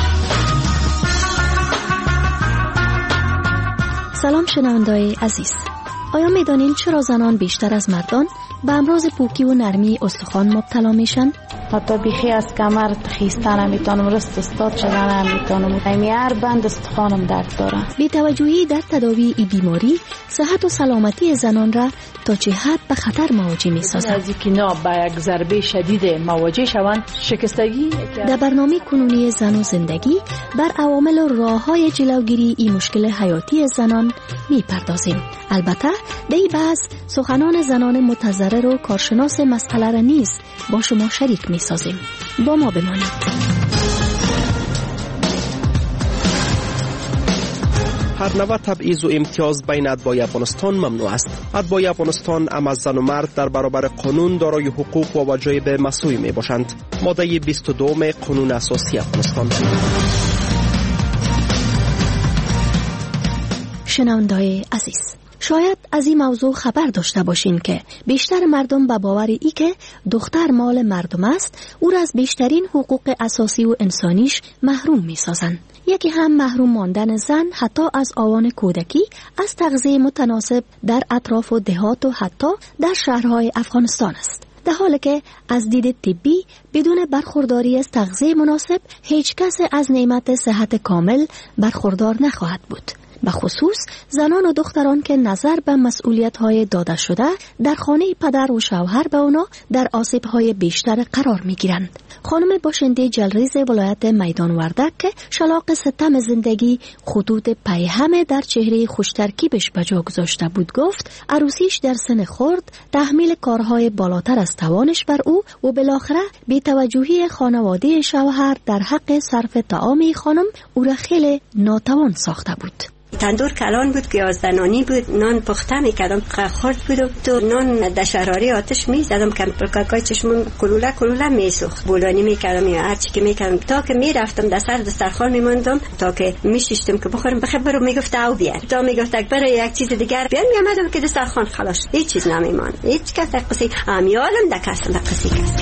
سلام شنونده‌های عزیز. آیا میدانین چرا زنان بیشتر از مردان به امراض پوکی و نرمی استخوان مبتلا میشن؟ حتی بیخی از کمر خیستن هم میتونم، رست استاد شدن هم میتونم، ایمی هر بند استخوانم درد دارم. بی توجهی در تداوی ای بیماری صحت و سلامتی زنان را تا چه حد به خطر مواجه میسازد. از اینکه نا با یک ضربه شدید مواجه شوند، شکستگی. در برنامه کنونی زن و زندگی بر عوامل و راه‌های جلوگیری این مشکل حیاتی زنان میپردازیم. البته در این بحث سخنان زنان متضرر و کارشناس مسئله را نیز با شما شریک میسازیم. با ما بمانید. هر نوع تبعیض و امتیاز بین اتباع افغانستان ممنوع است. اتباع افغانستان هم از زن و مرد در برابر قانون دارای حقوق و واجب مساوی می باشند. ماده بیست و دو قانون اساسی افغانستان. شنونده‌های عزیز، شاید از این موضوع خبر داشته باشین که بیشتر مردم به باور ای که دختر مال مردم است او را از بیشترین حقوق اساسی و انسانیش محروم می سازند. یکی هم محروم ماندن زن حتی از آوان کودکی از تغذیه متناسب در اطراف و دهات و حتی در شهرهای افغانستان است. در حالی که از دید طبی بدون برخورداری از تغذیه مناسب هیچ کس از نعمت صحت کامل برخوردار نخواهد بود. به خصوص زنان و دختران که نظر به مسئولیت‌های داده شده در خانه پدر و شوهر به اونا در آسیب‌های بیشتر قرار می‌گیرند. خانم باشنده جلریز ولایت میدان وردک که شلاق ستم زندگی خطوط پیهم در چهره خوشترکیبش به جا گذاشته بود گفت عروسیش در سن خرد تحمیل کارهای بالاتر از توانش بر او و بالاخره بی‌توجهی خانواده شوهر در حق صرف طعام خانم او را خیلی ناتوان ساخته بود. تندور کلان بود، گیازدنانی بود، نان پخته میکردم، خرد بود و تو نان در شراری آتش میزدم که پرکاکای چشمون کلوله کلوله میسوخت. بولانی میکردم یا هر چی که میکردم تا که میرفتم در سر دسترخوان میماندم تا که میشیشتم که بخورم. بخیر برو میگفت او بیار، تا میگفت برای یک چیز دیگر بیار، میامدم که دسترخوان خلاص هیچ چیز نمیمان. هیچ کس قصی امیالم در کس در قصی کس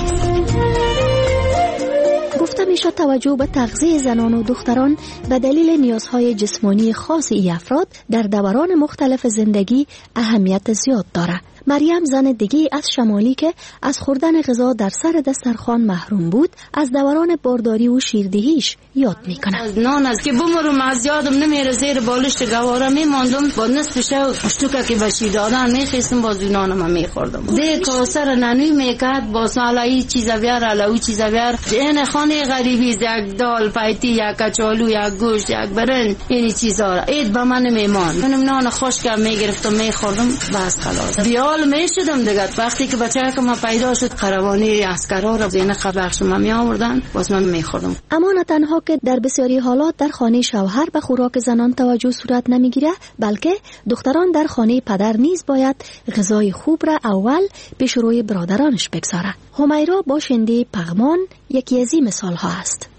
گفته میشه توجه به تغذیه زنان و دختران به دلیل نیازهای جسمانی خاص ای افراد در دوران مختلف زندگی اهمیت زیاد داره. مریم زن دیگه از شمالی که از خوردن غذا در سر دسترخوان محروم بود از دوران بارداری و شیردهیش یاد میکنه. از نان از که بمرم از یادم نمیره زیر بالشت گواره میماندم با نصف شو اشتوکا که بشی دادن میخیستم باز نانم میخوردم. ده کاسر ننوی میکرد باز علایی چیزا بیار علایی چیزا بیار این خانه غریبی یک دال پایتی یک کچالو یک گوشت یک برنج این چیزا را اید با من میمان. منم نان خشک میگرفتم میخوردم بس خلاص. بیا می شدم دیگه. وقتی که بچه که ما پیدا شد قروانی عسکرها را زین خبرش ما می آوردن باز من می خوردم. اما نه تنها که در بسیاری حالات در خانه شوهر به خوراک زنان توجه صورت نمیگیره بلکه دختران در خانه پدر نیز باید غذای خوب را اول پیش روی برادرانش بگذاره. همیرا باشنده پغمان یکی از این مثال ها است.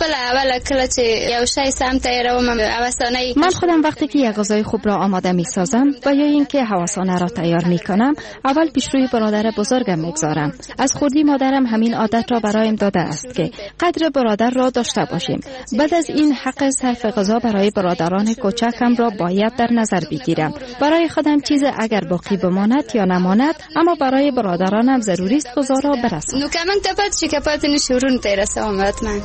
من خودم وقتی که یک غذای خوب را آماده می سازم و یا اینکه حواسانه را تیار می کنم اول پیش روی برادر بزرگم می گذارم. از خودی مادرم همین عادت را برایم داده است که قدر برادر را داشته باشیم. بعد از این حق صرف غذا برای برادران کوچکم را باید در نظر بگیرم. برای خودم چیز اگر باقی بماند یا نماند اما برای برادرانم ضروری است غذا را برسانم. نو کمن تپات شکپات نشورون تیرسام حتما.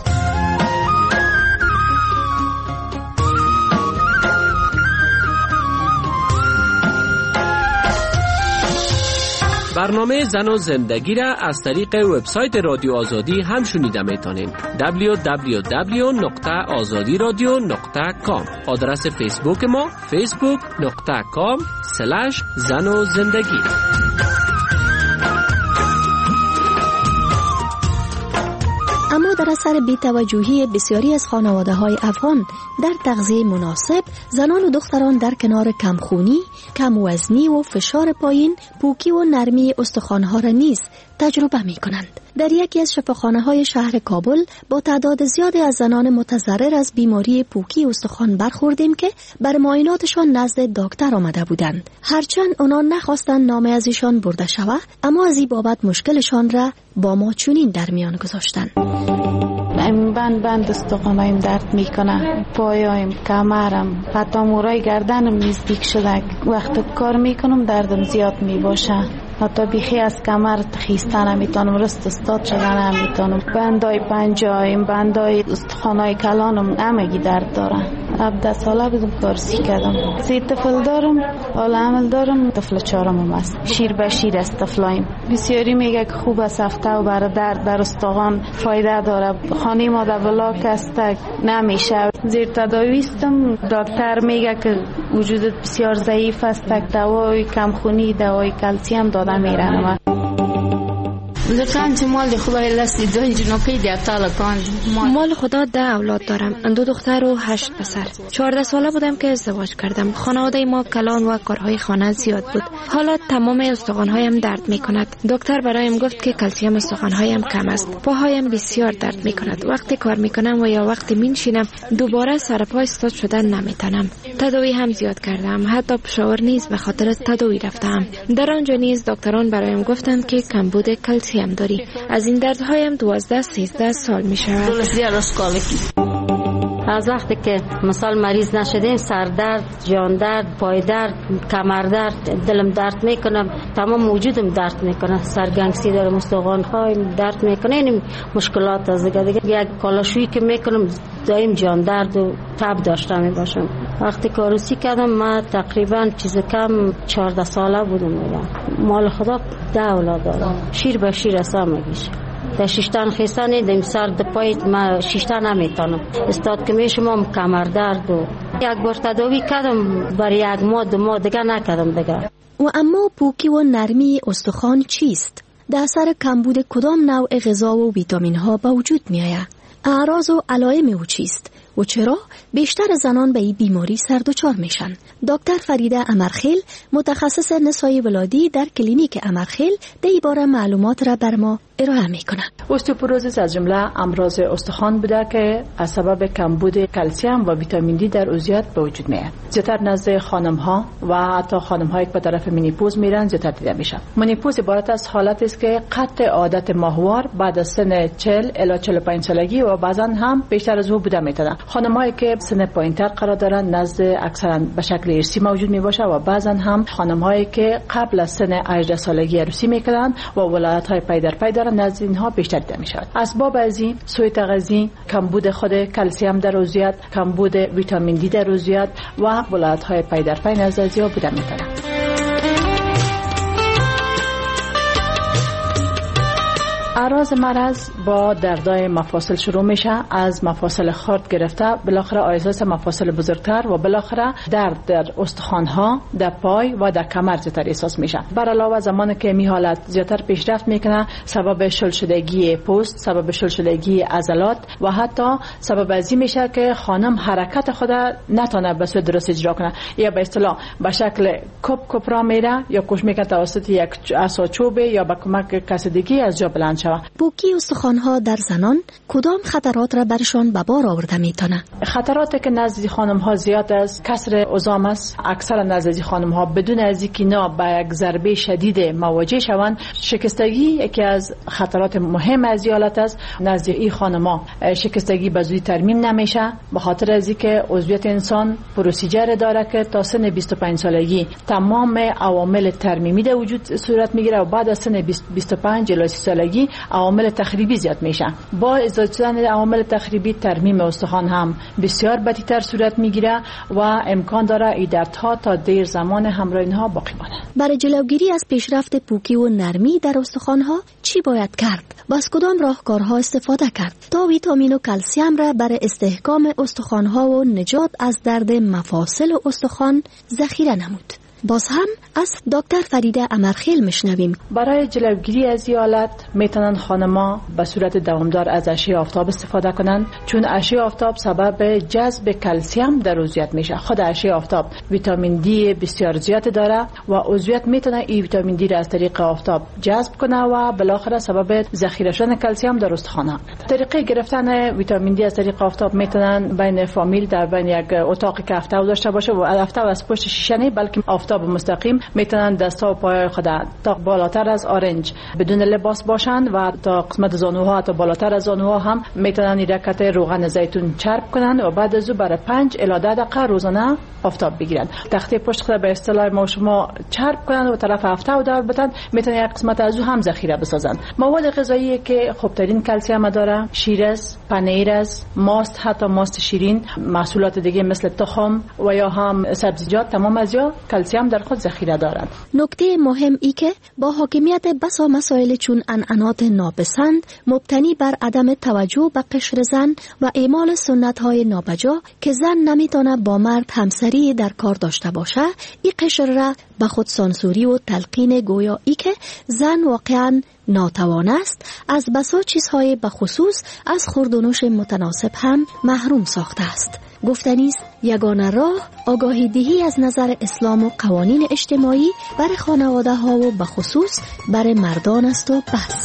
برنامه زن و زندگی را از طریق وبسایت رادیو آزادی هم شنیده میتونین. دبلیو دبلیو دبلیو نقطه آزادی رادیو نقطه کام. آدرس فیسبوک ما فیسبوک نقطه کام سلش زن و زندگی. اما در اثر بی‌توجهی بسیاری از خانواده‌های افغان در تغذیه مناسب، زنان و دختران در کنار کمخونی، کم وزنی و فشار پایین، پوکی و نرمی استخوان‌ها را نیز تجربه می‌کنند. در یکی از شفاخانه‌های شهر کابل با تعداد زیادی از زنان متضرر از بیماری پوکی استخوان برخوردیم که بر معایناتشان نزد دکتر آمده بودند. هرچند آنها نخواستند نام از ایشان برده شود، اما از این بابت مشکلشان را با ما چنین در میان گذاشتند. این بند بند استخوانایم درد میکنه، پایم، کمرم، حتی مورای گردنم نزدیک شده. وقتی کار میکنم دردم زیاد میباشه. حتی بیخی از کمر خیستن نمیتونم، رست استاد شدن نمیتونم. بندای پنجایم، بندای استخوانای کلانم همگی درد داره. هفده ساله بودم کارسی کردم. سی طفل دارم، حال عمل دارم. طفل چهارم هم است. شیر به شیر است طفلایم. بسیاری میگه که خوب است هفته و برای درد بر استخوان فایده داره. خانه ما در بلاک است نمیشه. زیر تداوی استم. دکتر میگه که وجودت بسیار ضعیف است. دوای کمخونی، دوای کلسیم داده میرن. لکن چه مال خدای لستی دوی جنوکی دیتا لکن مال خدا ده اولاد دارم، دو دختر و هشت پسر. چهارده ساله بودم که ازدواج کردم. خانواده ما کلان و کارهای خانه زیاد بود. حالا تمام استخوان‌هایم درد می‌کند. دکتر برایم گفت که کلسیم استخوان‌هایم کم است. پاهایم بسیار درد می‌کند. وقتی کار می‌کنم و یا وقتی می‌نشینم دوباره سر پا استاد شدن نمی‌تونم. تداوی هم زیاد کردم. حتی پشاور نیز به خاطر تداوی رفتم. در آنجا نیز دکتران برایم گفتند که کمبود کلسیم داری. از این دردهایم دوازده سیزده سال می‌شود. از وقتی که مثال مریض نشدیم سردرد، جان درد، پای درد، کمر درد، دلم درد میکنم، تمام وجودم درد میکنه، سرگنگسی دارم، استخوان خواهیم درد میکنه. این مشکلات از دیگه دیگه یک کالاشویی که میکنم دایم جان درد و تب داشته میباشم. وقتی کاروسی کردم ما تقریبا چیز کم چهارده ساله بودم. مال خدا ده اولاد دارم، شیر به شیر اصلا میگیش. تا شیشتن خیستانی دیم سر دپای ما شیشتن نمیتونم استاد که میشم کمر درد و یک بار تداوی کردم برای یک ماه دو ماه دیگه نکردم دیگه. و اما پوکی و نرمی استخوان چیست؟ در اثر کمبود کدام نوع غذا و ویتامین ها به وجود می آید؟ اعراض و علائم او چیست؟ و چرا بیشتر زنان به این بیماری سردوچار میشن؟ دکتر فریده امرخیل متخصص نسای ولادی در کلینیک امرخیل در این باره معلومات را بر ما ارائه میکنه. استئوپوروزیس از جمله امراض استخوان بوده که از سبب کمبود کلسیم و ویتامین دی در عضویت به وجود میاد. زیاتر نزد خانم ها و حتی خانم هایی که به طرف منیپوز میرن زیاتر دیده میشه. منیپوز عبارت از حالتی است که قطع عادت ماهوار بعد از سن چهل الی چهل و پنج سالگی و بعضا هم بیشتر از او بوده میتونه. خانمایی که سن پایینتر قرار دارن نزد اکثرا به شکل ارثی موجود می باشه و بعضا هم خانمایی که قبل از سن هجده سالگی عروسی میکنن و ولادت‌های پی در پی دارن نزد اینها بیشتر دیده می شود. اسباب از این سوء تغذیه، کمبود خود کلسیم در عضویت، کمبود ویتامین دی در عضویت و ولادت‌های پی در پی نزد ازیا بوده میتونه. اعراض مرض با دردای مفاصل شروع میشه، از مفاصل خرد گرفته بالاخره آیساس مفاصل بزرگتر و بالاخره درد در استخوان‌ها، در پای و در کمر زیاتر احساس میشه. بر علاوه زمانی که می حالت زیاتر پیشرفت میکنه سبب شل شدگی پوست، سبب شل شدگی عضلات و حتی سبب ازی میشه که خانم حرکت خود نتونه به صورت درست اجرا کنه یا به اصطلاح به شکل کپ کپ را میره یا کوش میکنه توسط یک عصا چوبه یا به کمک کسیدگی از جا بلند شود. پوکی استخوان‌ها در زنان کدام خطرات را برشان به بار آورده میتونه؟ خطراتی که نزد خانم‌ها زیاد است کسر عظام است. اکثر نزد خانم‌ها بدون از اینکه اینا با یک ضربه شدید مواجه شوند، شکستگی یکی از خطرات مهم از حالت است. نزد این خانم‌ها شکستگی به زودی ترمیم نمیشه به خاطر از اینکه عضویت انسان پروسیجر داره که تا سن بیست و پنج سالگی تمام عوامل ترمیمی در وجود صورت میگیره و بعد از سن بیست و پنج الی سی سالگی عوامل تخریبی زیاد میشن. با ازدواج شدن عوامل تخریبی ترمیم استخوان هم بسیار بدتر صورت میگیره و امکان داره این دردها تا دیر زمان همراه اینها باقی مانه. برای جلوگیری از پیشرفت پوکی و نرمی در استخوانها چی باید کرد؟ و از کدام راهکارها استفاده کرد تا ویتامین و کلسیم را برای استحکام استخوانها و نجات از درد مفاصل و استخوان ذخیره نمود؟ باز هم از دکتر فریده امرخیل میشنویم. برای جلوگیری از این حالت میتونن خانما به صورت دوامدار از اشعه آفتاب استفاده کنند، چون اشعه آفتاب سبب جذب کلسیم در عضویت میشه. خود اشعه آفتاب ویتامین دی بسیار زیاد داره و عضویت میتونه این ویتامین دی را از طریق آفتاب جذب کنه و بالاخره سبب ذخیره شدن کلسیم در استخوان‌ها. طریقه گرفتن ویتامین دی از طریق آفتاب میتونن بین فامیل در بین یک اتاقی که آفتاب داشته باشه و آفتاب از پشت شیشه نه بلکه آفتاب مستقیم میتونن دستا و پای خود تا بالاتر از آرنج بدون لباس باشند و تا قسمت زانوها تا بالاتر از زانوها هم میتونن یک رکت روغن زیتون چرب کنن و بعد از او برای پنج الی ده دقیقه روزانه آفتاب بگیرن. تخته پشت خود به اصطلاح ما شما چرب کنن و طرف آفتاب دار بدن، میتونن یک قسمت از او هم ذخیره بسازن. مواد غذایی که خوبترین کلسیم داره شیر است، پنیر است، ماست، حتی ماست شیرین، محصولات دیگه مثل تخم و یا هم سبزیجات تمام از یا کلسیم در خود ذخیره دارند. نکته مهم ای که با حاکمیت بسا مسائل چون عنعنات ناپسند مبتنی بر عدم توجه به قشر زن و اعمال سنت های نابجا که زن نمیتونه با مرد همسری در کار داشته باشه، این قشر را به خود سانسوری و تلقین گویا ای که زن واقعا ناتوان است از بسا چیزهای بخصوص از خورد و نوش متناسب هم محروم ساخته است. گفتنی است یگانه راه آگاهی دهی از نظر اسلام و قوانین اجتماعی برای خانواده ها و بخصوص برای مردان است و بس.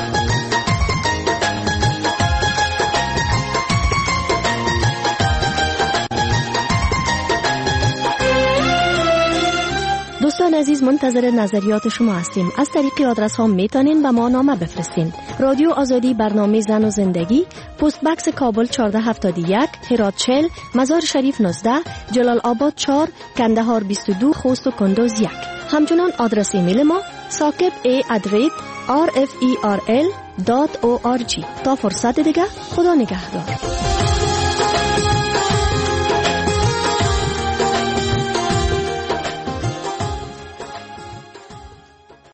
دوستان عزیز، منتظر نظریات شما هستیم. از طریق آدرس ها میتونین به ما نامه بفرستین. رادیو آزادی، برنامه زن و زندگی، پست بکس کابل چهارده هفتاد و یک، هرات چهل، مزار شریف نوزده، جلال آباد چهار، کندهار بیست و دو، خوست و کندوز یک. همچنان آدرس ایمیل ما ساکب ای ادریت آر اف ای آر ال دات او آر جی. تا فرصت دیگه، خدا نگهدار.